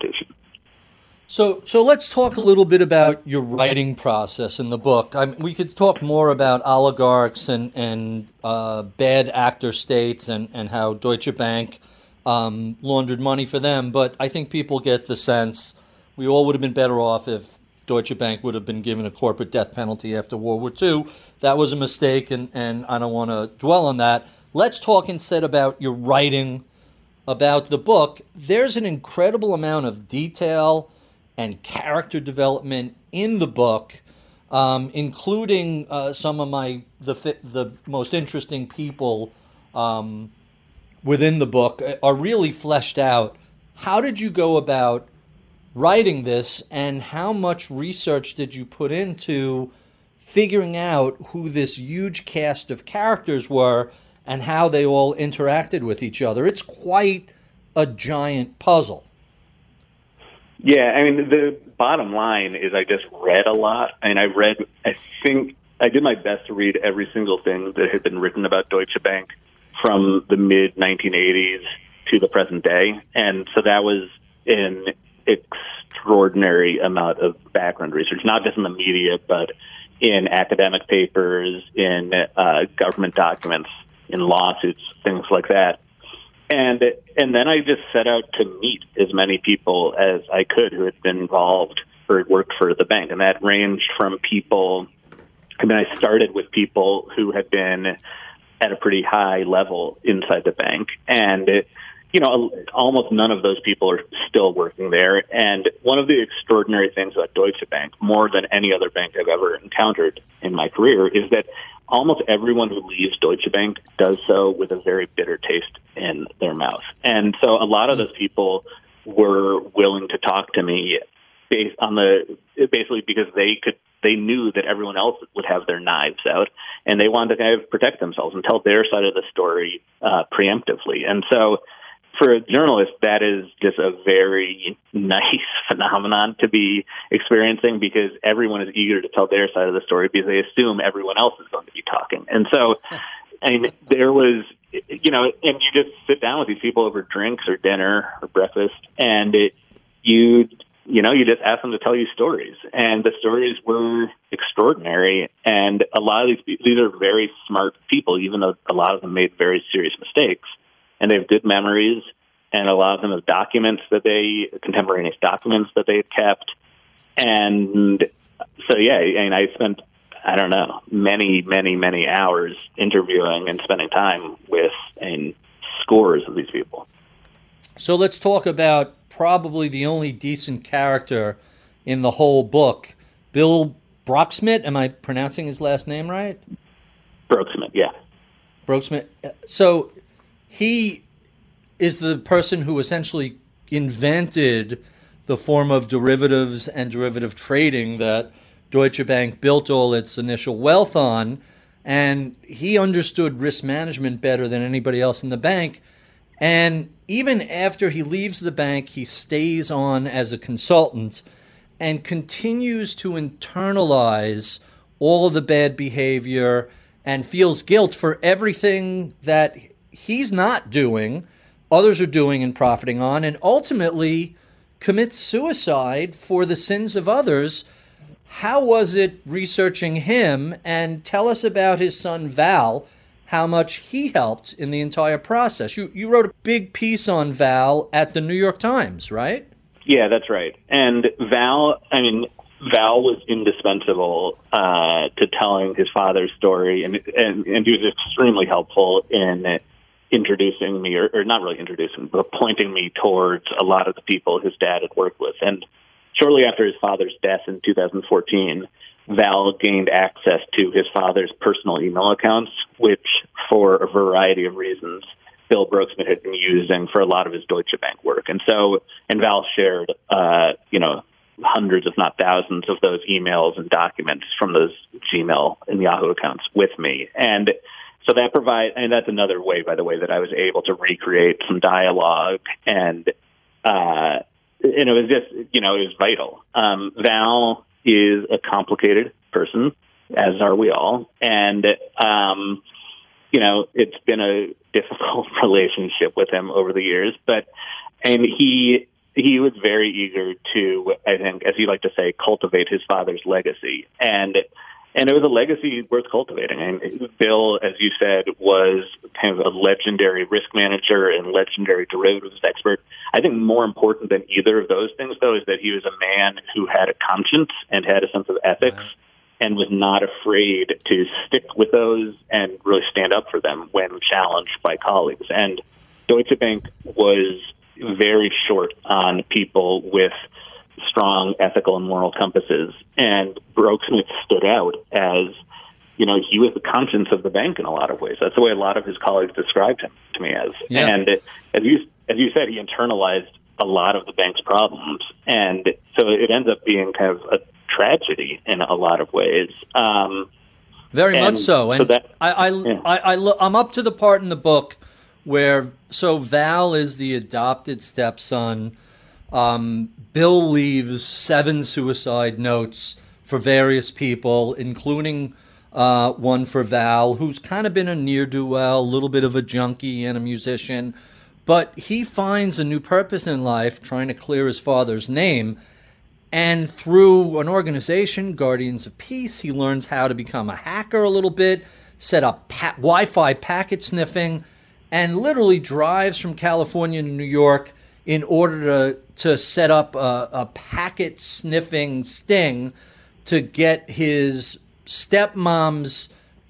So let's talk a little bit about your writing process in the book. We could talk more about oligarchs and bad actor states and how Deutsche Bank laundered money for them, but I think people get the sense we all would have been better off if Deutsche Bank would have been given a corporate death penalty after World War II. That was a mistake, and I don't want to dwell on that. Let's talk instead about your writing about the book. There's an incredible amount of detail and character development in the book, including some of the most interesting people within the book are really fleshed out. How did you go about writing this, and how much research did you put into figuring out who this huge cast of characters were and how they all interacted with each other? It's quite a giant puzzle. Yeah, the bottom line is I just read a lot. I think I did my best to read every single thing that had been written about Deutsche Bank from the mid-1980s to the present day. And so that was an extraordinary amount of background research, not just in the media, but in academic papers, in government documents, in lawsuits, things like that. And then I just set out to meet as many people as I could who had been involved or had worked for the bank. And that ranged from people, I started with people who had been at a pretty high level inside the bank. And almost none of those people are still working there. And one of the extraordinary things about Deutsche Bank, more than any other bank I've ever encountered in my career, is that almost everyone who leaves Deutsche Bank does so with a very bitter taste in their mouth. And so a lot of those people were willing to talk to me basically because they knew that everyone else would have their knives out, and they wanted to kind of protect themselves and tell their side of the story preemptively. And so for a journalist, that is just a very nice phenomenon to be experiencing, because everyone is eager to tell their side of the story because they assume everyone else is going to be talking. And so, there was, and you just sit down with these people over drinks or dinner or breakfast, and you just ask them to tell you stories. And the stories were extraordinary. And a lot of these are very smart people, even though a lot of them made very serious mistakes. And they have good memories, and a lot of them have contemporaneous documents that they've kept. And so, I spent, many, many, many hours interviewing and spending time with scores of these people. So let's talk about probably the only decent character in the whole book, Bill Broeksmit. Am I pronouncing his last name right? Broeksmit, yeah. Broeksmit. So he is the person who essentially invented the form of derivatives and derivative trading that Deutsche Bank built all its initial wealth on, and he understood risk management better than anybody else in the bank. And even after he leaves the bank, he stays on as a consultant and continues to internalize all of the bad behavior and feels guilt for everything that he's not doing, others are doing and profiting on, and ultimately commits suicide for the sins of others. How was it researching him? And tell us about his son, Val, how much he helped in the entire process. You wrote a big piece on Val at the New York Times, right? Yeah, that's right. And Val was indispensable to telling his father's story, and he was extremely helpful in introducing me, or not really introducing, but pointing me towards a lot of the people his dad had worked with. And shortly after his father's death in 2014, Val gained access to his father's personal email accounts, which, for a variety of reasons, Bill Broeksmit had been using for a lot of his Deutsche Bank work. And Val shared, hundreds, if not thousands, of those emails and documents from those Gmail and Yahoo accounts with me. And so that's another way, by the way, that I was able to recreate some dialogue, and it was just, it was vital. Val is a complicated person, as are we all. And, it's been a difficult relationship with him over the years, and he was very eager to, I think, as you like to say, cultivate his father's legacy. And it was a legacy worth cultivating. And Bill, as you said, was kind of a legendary risk manager and legendary derivatives expert. I think more important than either of those things, though, is that he was a man who had a conscience and had a sense of ethics, and was not afraid to stick with those and really stand up for them when challenged by colleagues. And Deutsche Bank was very short on people with strong ethical and moral compasses, and Broeksmit stood out as, he was the conscience of the bank in a lot of ways. That's the way a lot of his colleagues described him to me as. Yeah. And as you said, he internalized a lot of the bank's problems, and so it ends up being kind of a tragedy in a lot of ways. Very much so. And I'm up to the part in the book where Val is the adopted stepson. Bill leaves 7 suicide notes for various people, including one for Val, who's kind of been a ne'er-do-well, a little bit of a junkie and a musician. But he finds a new purpose in life, trying to clear his father's name. And through an organization, Guardians of Peace, he learns how to become a hacker a little bit, set up Wi-Fi packet sniffing, and literally drives from California to New York in order to set up a packet sniffing sting to get his stepmom's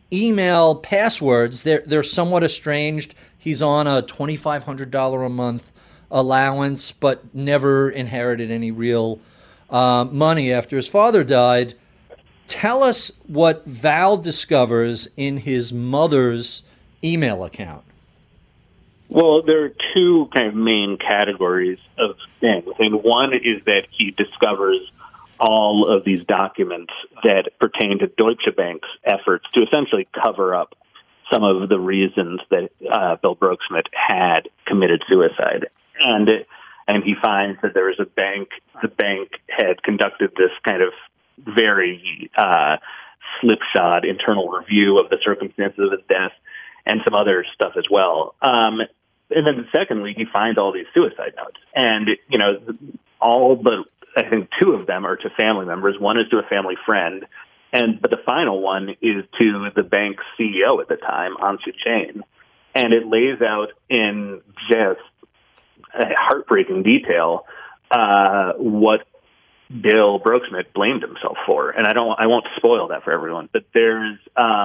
email passwords, they're somewhat estranged. He's on a $2,500 a month allowance, but never inherited any real money after his father died. Tell us what Val discovers in his mother's email account. Well, there are two kind of main categories of things. And one is that he discovers all of these documents that pertain to Deutsche Bank's efforts to essentially cover up some of the reasons that Bill Broeksmit had committed suicide. And he finds that there was the bank had conducted this kind of very slipshod internal review of the circumstances of his death and some other stuff as well. And then secondly, he finds all these suicide notes. And, all but I think two of them are to family members. One is to a family friend. But the final one is to the bank's CEO at the time, Anshu Jain. And it lays out in just heartbreaking detail what Bill Broeksmit blamed himself for. And I won't spoil that for everyone, but there's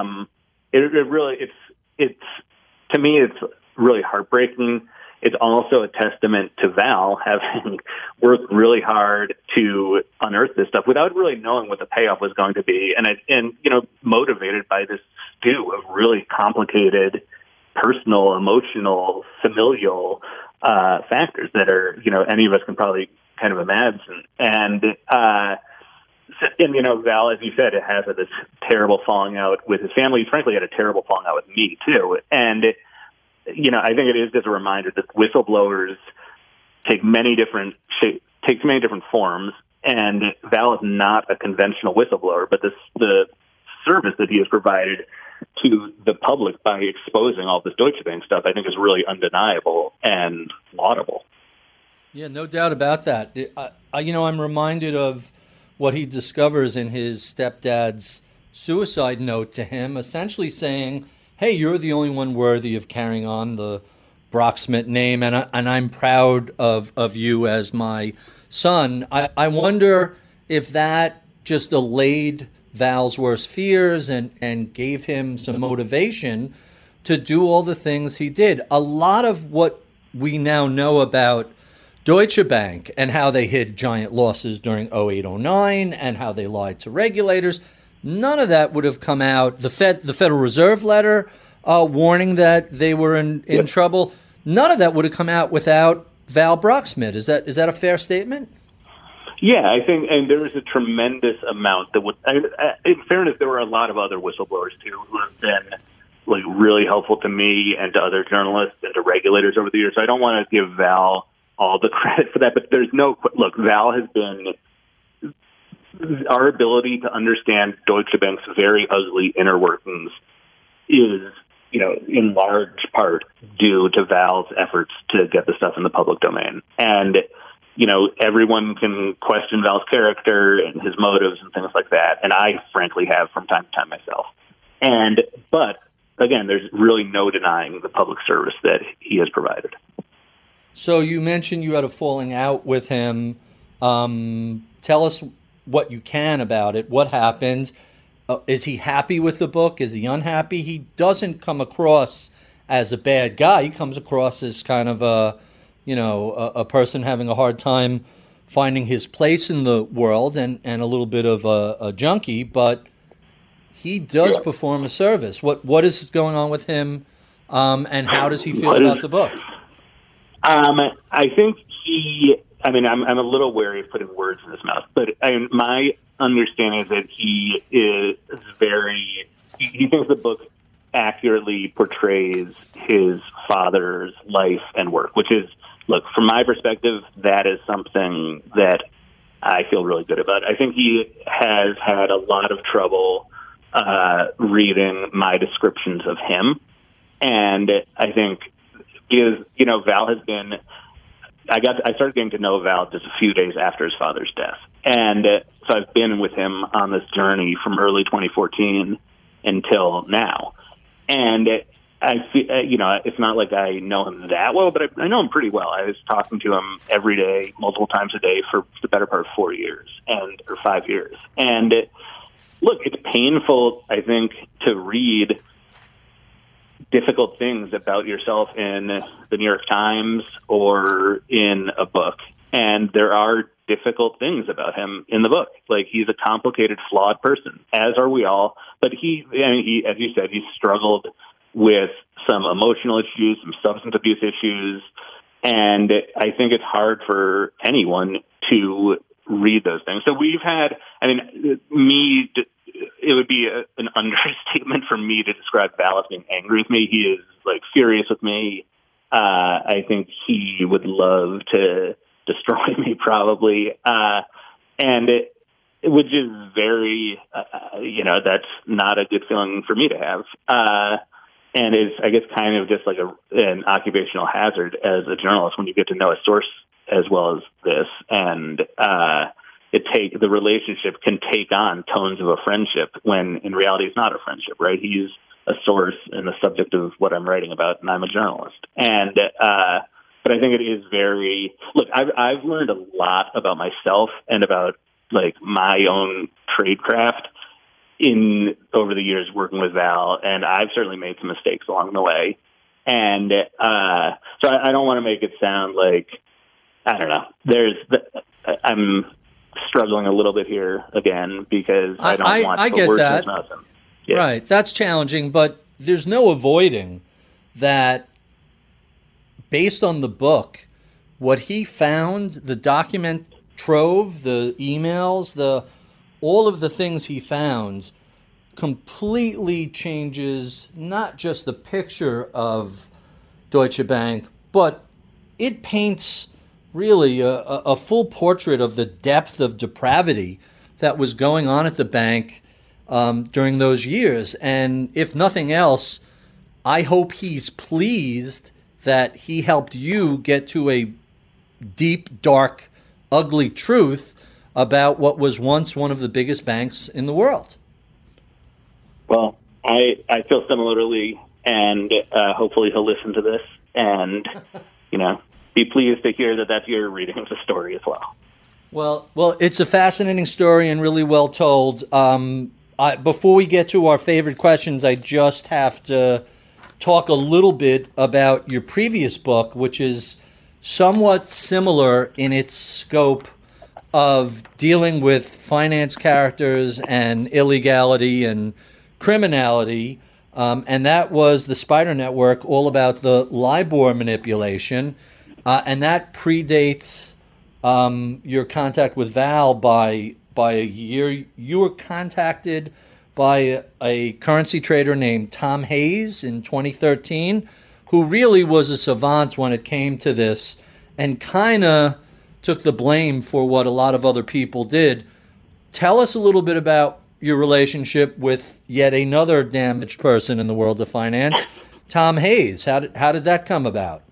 it's to me it's really heartbreaking. It's also a testament to Val having worked really hard to unearth this stuff without really knowing what the payoff was going to be, and motivated by this stew of really complicated personal, emotional, familial factors that are any of us can probably kind of imagine. And Val, as you said, has had this terrible falling out with his family. He's frankly had a terrible falling out with me too, and I think it is just a reminder that whistleblowers take many different forms, and Val is not a conventional whistleblower, but the service that he has provided to the public by exposing all this Deutsche Bank stuff, I think, is really undeniable and laudable. Yeah, no doubt about that. I'm reminded of what he discovers in his stepdad's suicide note to him, essentially saying, hey, you're the only one worthy of carrying on the Broeksmit name, and I'm proud of you as my son. I wonder if that just allayed Val's worst fears and gave him some motivation to do all the things he did. A lot of what we now know about Deutsche Bank and how they hid giant losses during 08-09 and how they lied to regulators, none of that would have come out. The Federal Reserve letter warning that they were in trouble, none of that would have come out without Val Broeksmit. Is that a fair statement? Yeah, I think, and there is a tremendous amount that would. In fairness, there were a lot of other whistleblowers too who have been really helpful to me and to other journalists and to regulators over the years. So I don't want to give Val all the credit for that, but there's no look. Val has been our ability to understand Deutsche Bank's very ugly inner workings is, in large part due to Val's efforts to get the stuff in the public domain. And everyone can question Val's character and his motives and things like that. And I frankly have from time to time myself. But again, there's really no denying the public service that he has provided. So you mentioned you had a falling out with him. Tell us what you can about it. What happened? Is he happy with the book? Is he unhappy? He doesn't come across as a bad guy. He comes across as kind of a person having a hard time finding his place in the world and a little bit of a junkie, but he does perform a service. What is going on with him, and how does he feel about the book? I think I'm a little wary of putting words in his mouth, but my understanding is that he thinks the book accurately portrays his father's life and work, which is, look, from my perspective, that is something that I feel really good about. I think he has had a lot of trouble reading my descriptions of him. And I think Val has been, I started getting to know Val just a few days after his father's death. And so I've been with him on this journey from early 2014 until now. And I feel, it's not like I know him that well, but I know him pretty well. I was talking to him every day, multiple times a day for the better part of 4 years or 5 years. And look, it's painful, I think, to read difficult things about yourself in the New York Times or in a book. And there are difficult things about him in the book. Like, he's a complicated, flawed person, as are we all. But he, as you said, he struggled with some emotional issues, some substance abuse issues. And I think it's hard for anyone to read those things. So we've had, it would be an understatement for me to describe Val as being angry with me. He is, like, furious with me. I think he would love to destroy me, probably. Which is very, that's not a good feeling for me to have. And it's, I guess, kind of just like an occupational hazard as a journalist when you get to know a source as well as this. And the relationship can take on tones of a friendship when in reality it's not a friendship, right? He's a source and the subject of what I'm writing about, and I'm a journalist. And but I think it is very, look, I've learned a lot about myself and about, like, my own tradecraft over the years working with Val, and I've certainly made some mistakes along the way. And so I don't want to make it sound like, I don't know, I'm struggling a little bit here again because I don't want to work with nothing. Yeah. Right, that's challenging, but there's no avoiding that. Based on the book, what he found, the document trove, the emails, all of the things he found completely changes not just the picture of Deutsche Bank, but it paints really a full portrait of the depth of depravity that was going on at the bank during those years. And if nothing else, I hope he's pleased that he helped you get to a deep, dark, ugly truth about what was once one of the biggest banks in the world. Well, I feel similarly, and hopefully he'll listen to this and, be pleased to hear that that's your reading of the story as well. Well, it's a fascinating story and really well told. Before we get to our favorite questions, I just have to talk a little bit about your previous book, which is somewhat similar in its scope of dealing with finance characters and illegality and criminality. And that was The Spider Network, all about the LIBOR manipulation. And that predates your contact with Val by a year. You were contacted by a currency trader named Tom Hayes in 2013, who really was a savant when it came to this and kind of took the blame for what a lot of other people did. Tell us a little bit about your relationship with yet another damaged person in the world of finance, Tom Hayes. How did that come about?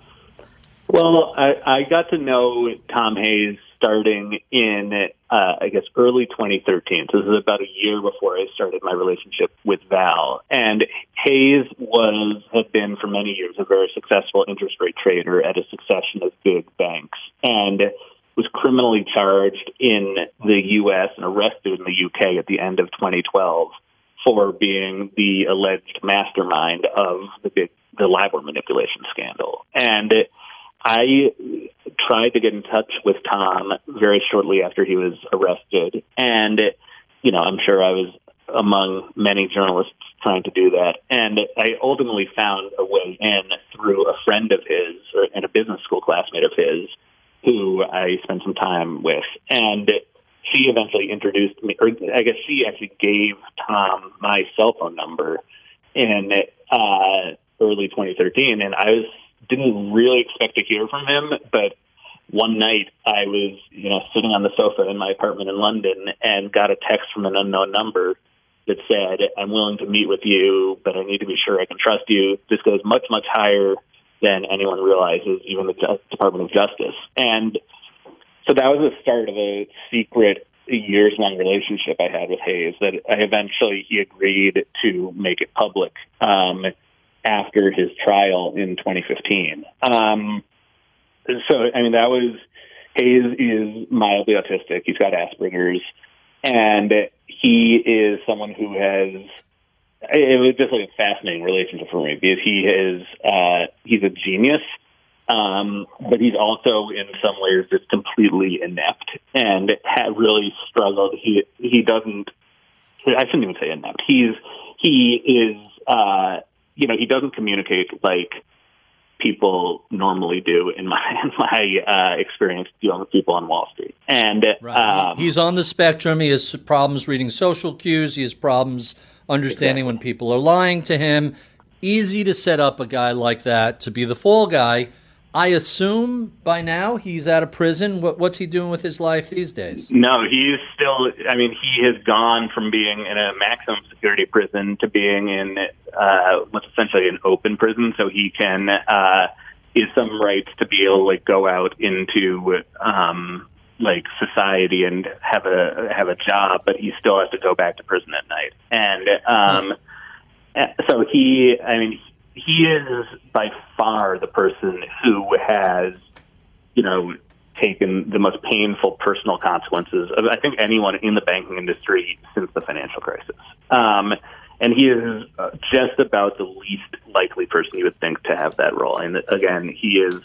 Well, I got to know Tom Hayes starting in, early 2013. So this is about a year before I started my relationship with Val. And Hayes had been for many years a very successful interest rate trader at a succession of big banks, and was criminally charged in the U.S. and arrested in the U.K. at the end of 2012 for being the alleged mastermind of the LIBOR manipulation scandal. And I tried to get in touch with Tom very shortly after he was arrested. And, I'm sure I was among many journalists trying to do that. And I ultimately found a way in through a friend of his and a business school classmate of his who I spent some time with. And she eventually introduced me, or I guess she actually gave Tom my cell phone number in early 2013. And I didn't really expect to hear from him, but one night I was, sitting on the sofa in my apartment in London and got a text from an unknown number that said, "I'm willing to meet with you, but I need to be sure I can trust you. This goes much, much higher than anyone realizes, even the Department of Justice." And so that was the start of a secret years-long relationship I had with Hayes that he agreed to make it public after his trial in 2015. Hayes is mildly autistic. He's got Asperger's. And he is someone who has, it was just like a fascinating relationship for me because he's a genius, but he's also in some ways just completely inept and had really struggled. He doesn't, I shouldn't even say inept. He doesn't communicate like people normally do in my experience dealing with people on Wall Street. And he's on the spectrum. He has problems reading social cues. He has problems understanding when people are lying to him. Easy to set up a guy like that to be the fall guy. I assume by now he's out of prison. What's he doing with his life these days? No, he's still, he has gone from being in a maximum security prison to being in what's essentially an open prison, so he can, is some rights to be able to like go out into like society and have a job, but he still has to go back to prison at night. And so he is by far the person who has, taken the most painful personal consequences of, I think, anyone in the banking industry since the financial crisis. And he is just about the least likely person you would think to have that role. And again, he is,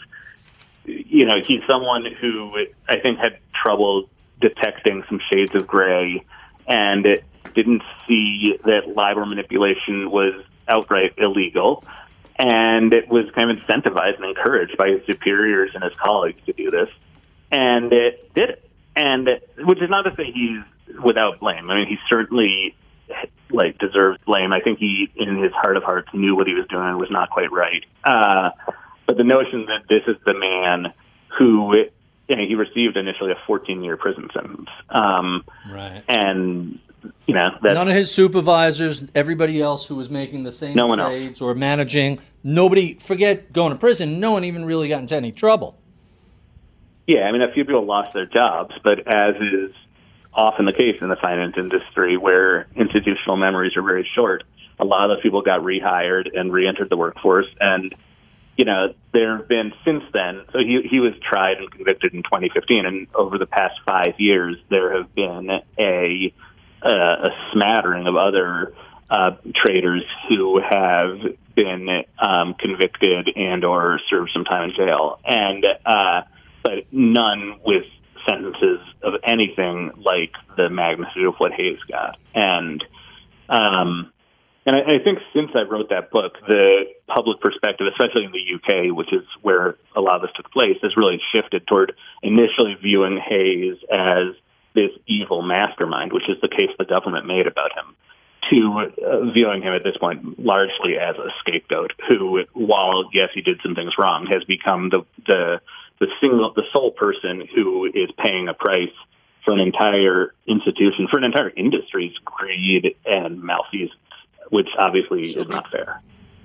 he's someone who I think had trouble detecting some shades of gray and didn't see that LIBOR manipulation was outright illegal. And it was kind of incentivized and encouraged by his superiors and his colleagues to do this. And it did it. And which is not to say he's without blame. He certainly deserves blame. I think he, in his heart of hearts, knew what he was doing was not quite right. But the notion that this is the man who, he received initially a 14-year prison sentence. Right. And none of his supervisors, everybody else who was making the same trades or managing, nobody, forget going to prison, no one even really got into any trouble. Yeah, a few people lost their jobs, but as is often the case in the finance industry where institutional memories are very short, a lot of those people got rehired and re-entered the workforce. And, there have been since then, so he was tried and convicted in 2015, and over the past 5 years, there have been a smattering of other traders who have been convicted and or served some time in jail, and but none with sentences of anything like the magnitude of what Hayes got. And I think since I wrote that book, the public perspective, especially in the UK, which is where a lot of this took place, has really shifted toward initially viewing Hayes as this evil mastermind, which is the case the government made about him, to viewing him at this point largely as a scapegoat who, while, yes, he did some things wrong, has become the sole person who is paying a price for an entire institution, for an entire industry's greed and malfeasance, which obviously is not fair.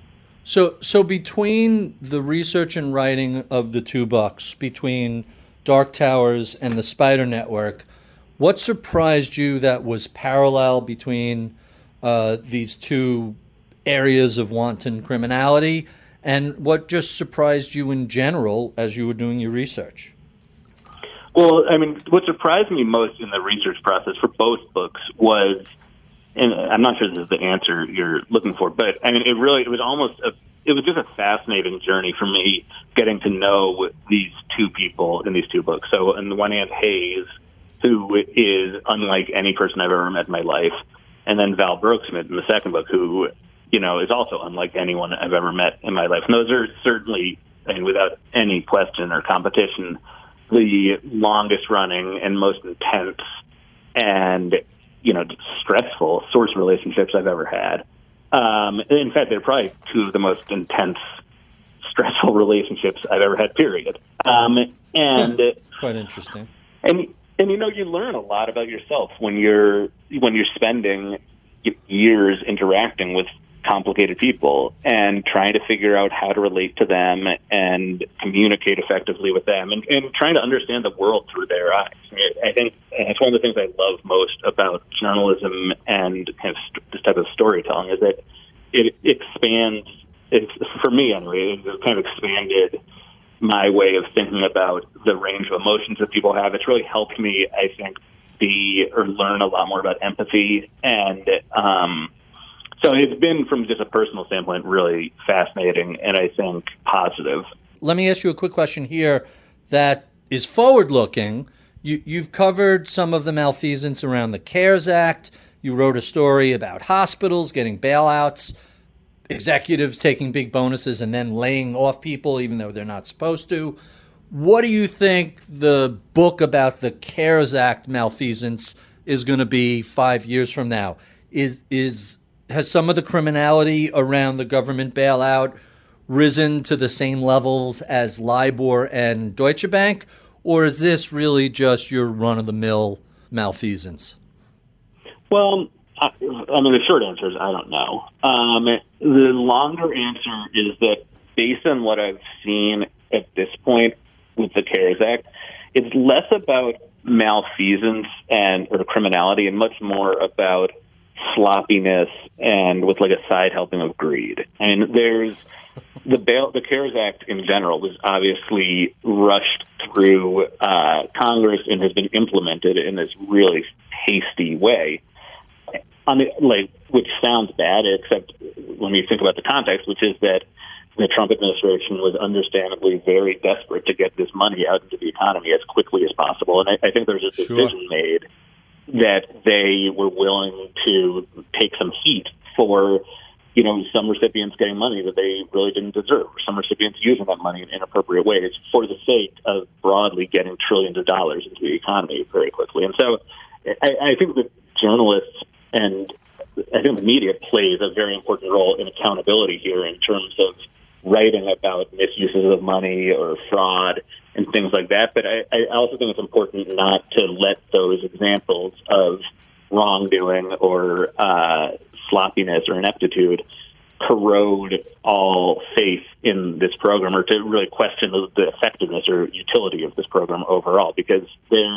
So between the research and writing of the two books, between Dark Towers and the Spider Network, what surprised you that was parallel between these two areas of wanton criminality, and what just surprised you in general as you were doing your research? Well, what surprised me most in the research process for both books was, and I'm not sure this is the answer you're looking for, but it was just a fascinating journey for me getting to know these two people in these two books. So on the one hand, Hayes, who is unlike any person I've ever met in my life, and then Val Brooksmith in the second book, who, is also unlike anyone I've ever met in my life. And those are certainly, without any question or competition, the longest running and most intense and, stressful source relationships I've ever had. In fact, they're probably two of the most intense, stressful relationships I've ever had, period. And quite interesting. And you learn a lot about yourself when you're spending years interacting with complicated people and trying to figure out how to relate to them and communicate effectively with them and trying to understand the world through their eyes. I think it's one of the things I love most about journalism and kind of this type of storytelling is that it expands, for me anyway, it's kind of expanded my way of thinking about the range of emotions that people have. It's really helped me, I think, see or learn a lot more about empathy. And so it's been, from just a personal standpoint, really fascinating and I think positive. Let me ask you a quick question here that is forward-looking. You've covered some of the malfeasance around the CARES Act. You wrote a story about hospitals getting bailouts, executives taking big bonuses and then laying off people even though they're not supposed to. What do you think the book about the CARES Act malfeasance is going to be 5 years from now? Has some of the criminality around the government bailout risen to the same levels as LIBOR and Deutsche Bank, or is this really just your run-of-the-mill malfeasance? Well, the short answer is I don't know. The longer answer is that based on what I've seen at this point with the CARES Act, it's less about malfeasance or criminality and much more about sloppiness and with like a side helping of greed. I mean, there's the CARES Act in general was obviously rushed through Congress and has been implemented in this really hasty way. Which sounds bad, except when you think about the context, which is that the Trump administration was understandably very desperate to get this money out into the economy as quickly as possible. And I think there's a decision made that they were willing to take some heat for, some recipients getting money that they really didn't deserve, or some recipients using that money in inappropriate ways for the sake of broadly getting trillions of dollars into the economy very quickly. And so I think that journalists and I think the media plays a very important role in accountability here in terms of writing about misuses of money or fraud and things like that. But I also think it's important not to let those examples of wrongdoing or sloppiness or ineptitude corrode all faith in this program or to really question the effectiveness or utility of this program overall, because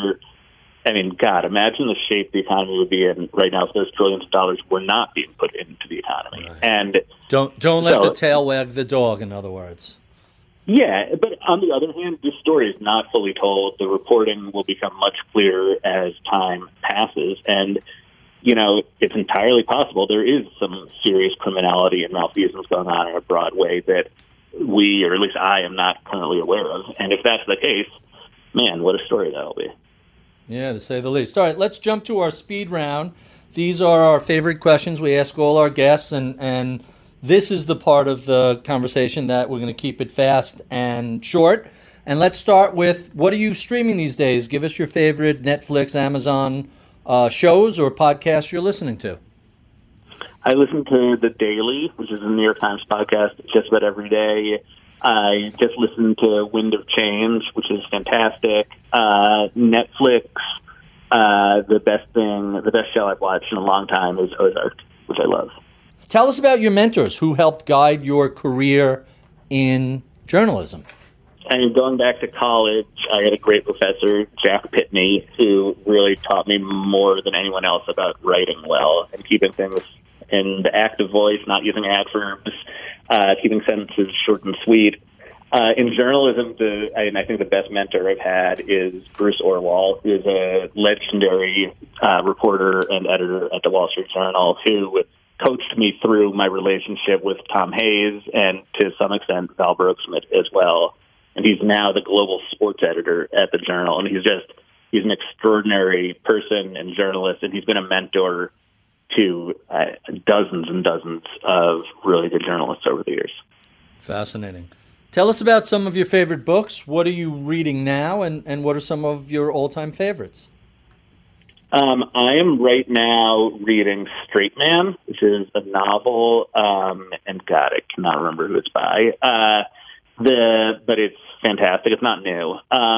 God, imagine the shape the economy would be in right now if those trillions of dollars were not being put into the economy. Right. And don't let the tail wag the dog, in other words. Yeah, but on the other hand, this story is not fully told. The reporting will become much clearer as time passes. And, it's entirely possible there is some serious criminality and malfeasance going on in a broad way that we, or at least I, am not currently aware of. And if that's the case, man, what a story that'll be. Yeah, to say the least. All right, let's jump to our speed round. These are our favorite questions we ask all our guests, and this is the part of the conversation that we're going to keep it fast and short. And let's start with, what are you streaming these days? Give us your favorite Netflix, Amazon shows or podcasts you're listening to. I listen to The Daily, which is a New York Times podcast just about every day. I just listened to Wind of Change, which is fantastic. Netflix, the best show I've watched in a long time is Ozark, which I love. Tell us about your mentors who helped guide your career in journalism. And going back to college, I had a great professor, Jack Pitney, who really taught me more than anyone else about writing well and keeping things in the active voice, not using adverbs, keeping sentences short and sweet. In journalism, I think the best mentor I've had is Bruce Orwell, who is a legendary reporter and editor at the Wall Street Journal, who coached me through my relationship with Tom Hayes and, to some extent, Val Brooksmith as well. And he's now the global sports editor at the Journal. And he's an extraordinary person and journalist, and he's been a mentor to dozens and dozens of really good journalists over the years. Fascinating. Tell us about some of your favorite books. What are you reading now, and what are some of your all-time favorites? I am right now reading Straight Man, which is a novel, and God, I cannot remember who it's by. But it's fantastic. It's not new.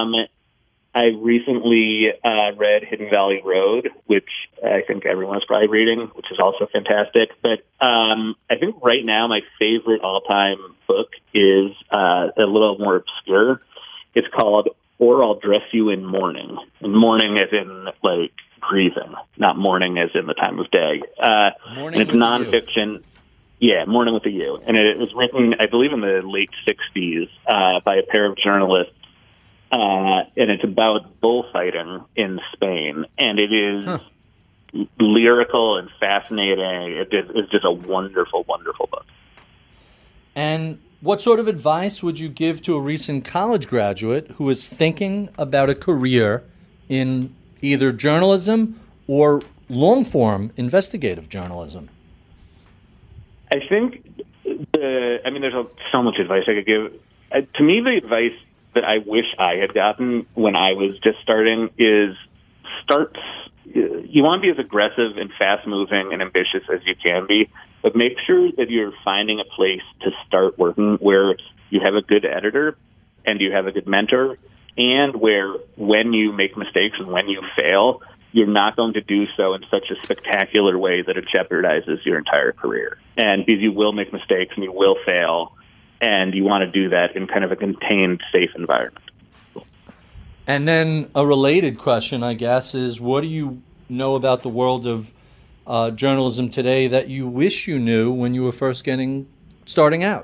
I recently read Hidden Valley Road, which I think everyone is probably reading, which is also fantastic. But I think right now my favorite all-time book is a little more obscure. It's called Or I'll Dress You in Mourning. And mourning as in, like, grieving, not mourning as in the time of day. And it's nonfiction. Yeah, Mourning with a U. And it was written, I believe, in the late 60s by a pair of journalists and it's about bullfighting in Spain, and it is lyrical and fascinating. It's just a wonderful, wonderful book. And what sort of advice would you give to a recent college graduate who is thinking about a career in either journalism or long-form investigative journalism? I think there's so much advice I could give. To me, the advice that I wish I had gotten when I was just starting is you want to be as aggressive and fast-moving and ambitious as you can be, but make sure that you're finding a place to start working where you have a good editor and you have a good mentor, and where when you make mistakes and when you fail, you're not going to do so in such a spectacular way that it jeopardizes your entire career. And because you will make mistakes and you will fail, and you want to do that in kind of a contained, safe environment. And then a related question, I guess, is what do you know about the world of journalism today that you wish you knew when you were first starting out?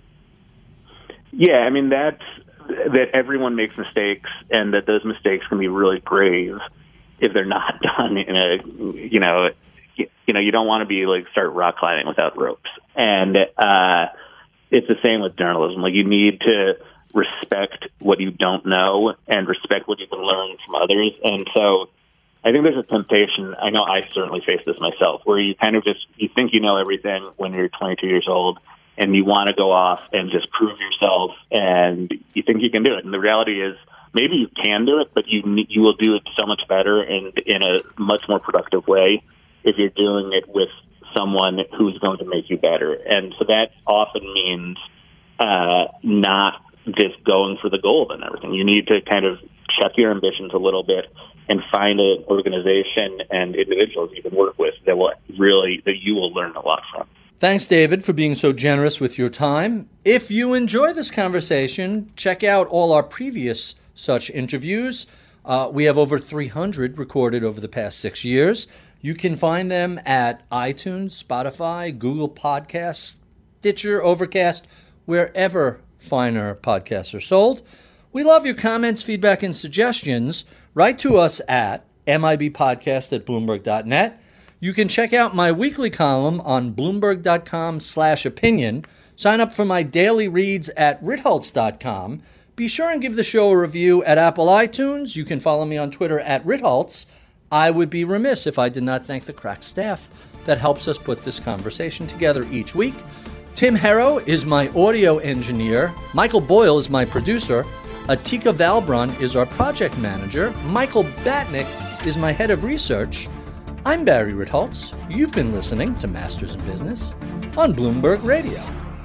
Yeah, that everyone makes mistakes, and that those mistakes can be really grave if they're not done in a, you don't want to be start rock climbing without ropes. And it's the same with journalism. You need to respect what you don't know and respect what you can learn from others. And so I think there's a temptation, I know I certainly face this myself, where you kind of you think you know everything when you're 22 years old, and you want to go off and just prove yourself, and you think you can do it. And the reality is maybe you can do it, but you will do it so much better and in a much more productive way if you're doing it with someone who's going to make you better. And so that often means not just going for the gold and everything. You need to kind of check your ambitions a little bit and find an organization and individuals you can work with that you will learn a lot from. Thanks, David, for being so generous with your time. If you enjoy this conversation, check out all our previous such interviews. We have over 300 recorded over the past 6 years. You can find them at iTunes, Spotify, Google Podcasts, Stitcher, Overcast, wherever finer podcasts are sold. We love your comments, feedback, and suggestions. Write to us at mibpodcast@bloomberg.net. You can check out my weekly column on bloomberg.com/opinion. Sign up for my daily reads at ritholtz.com. Be sure and give the show a review at Apple iTunes. You can follow me on Twitter at ritholtz. I would be remiss if I did not thank the crack staff that helps us put this conversation together each week. Tim Harrow is my audio engineer. Michael Boyle is my producer. Atika Valbrun is our project manager. Michael Batnick is my head of research. I'm Barry Ritholtz. You've been listening to Masters in Business on Bloomberg Radio.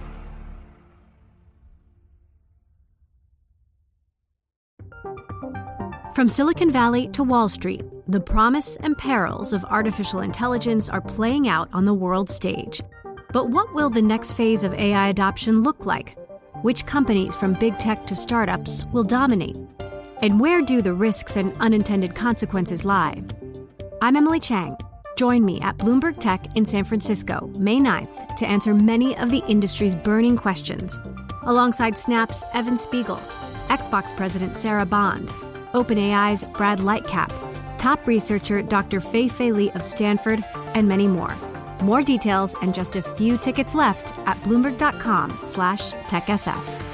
From Silicon Valley to Wall Street, the promise and perils of artificial intelligence are playing out on the world stage. But what will the next phase of AI adoption look like? Which companies from big tech to startups will dominate? And where do the risks and unintended consequences lie? I'm Emily Chang. Join me at Bloomberg Tech in San Francisco, May 9th, to answer many of the industry's burning questions, alongside Snap's Evan Spiegel, Xbox President Sarah Bond, OpenAI's Brad Lightcap, top researcher Dr. Fei-Fei Li of Stanford, and many more. More details and just a few tickets left at bloomberg.com/techsf.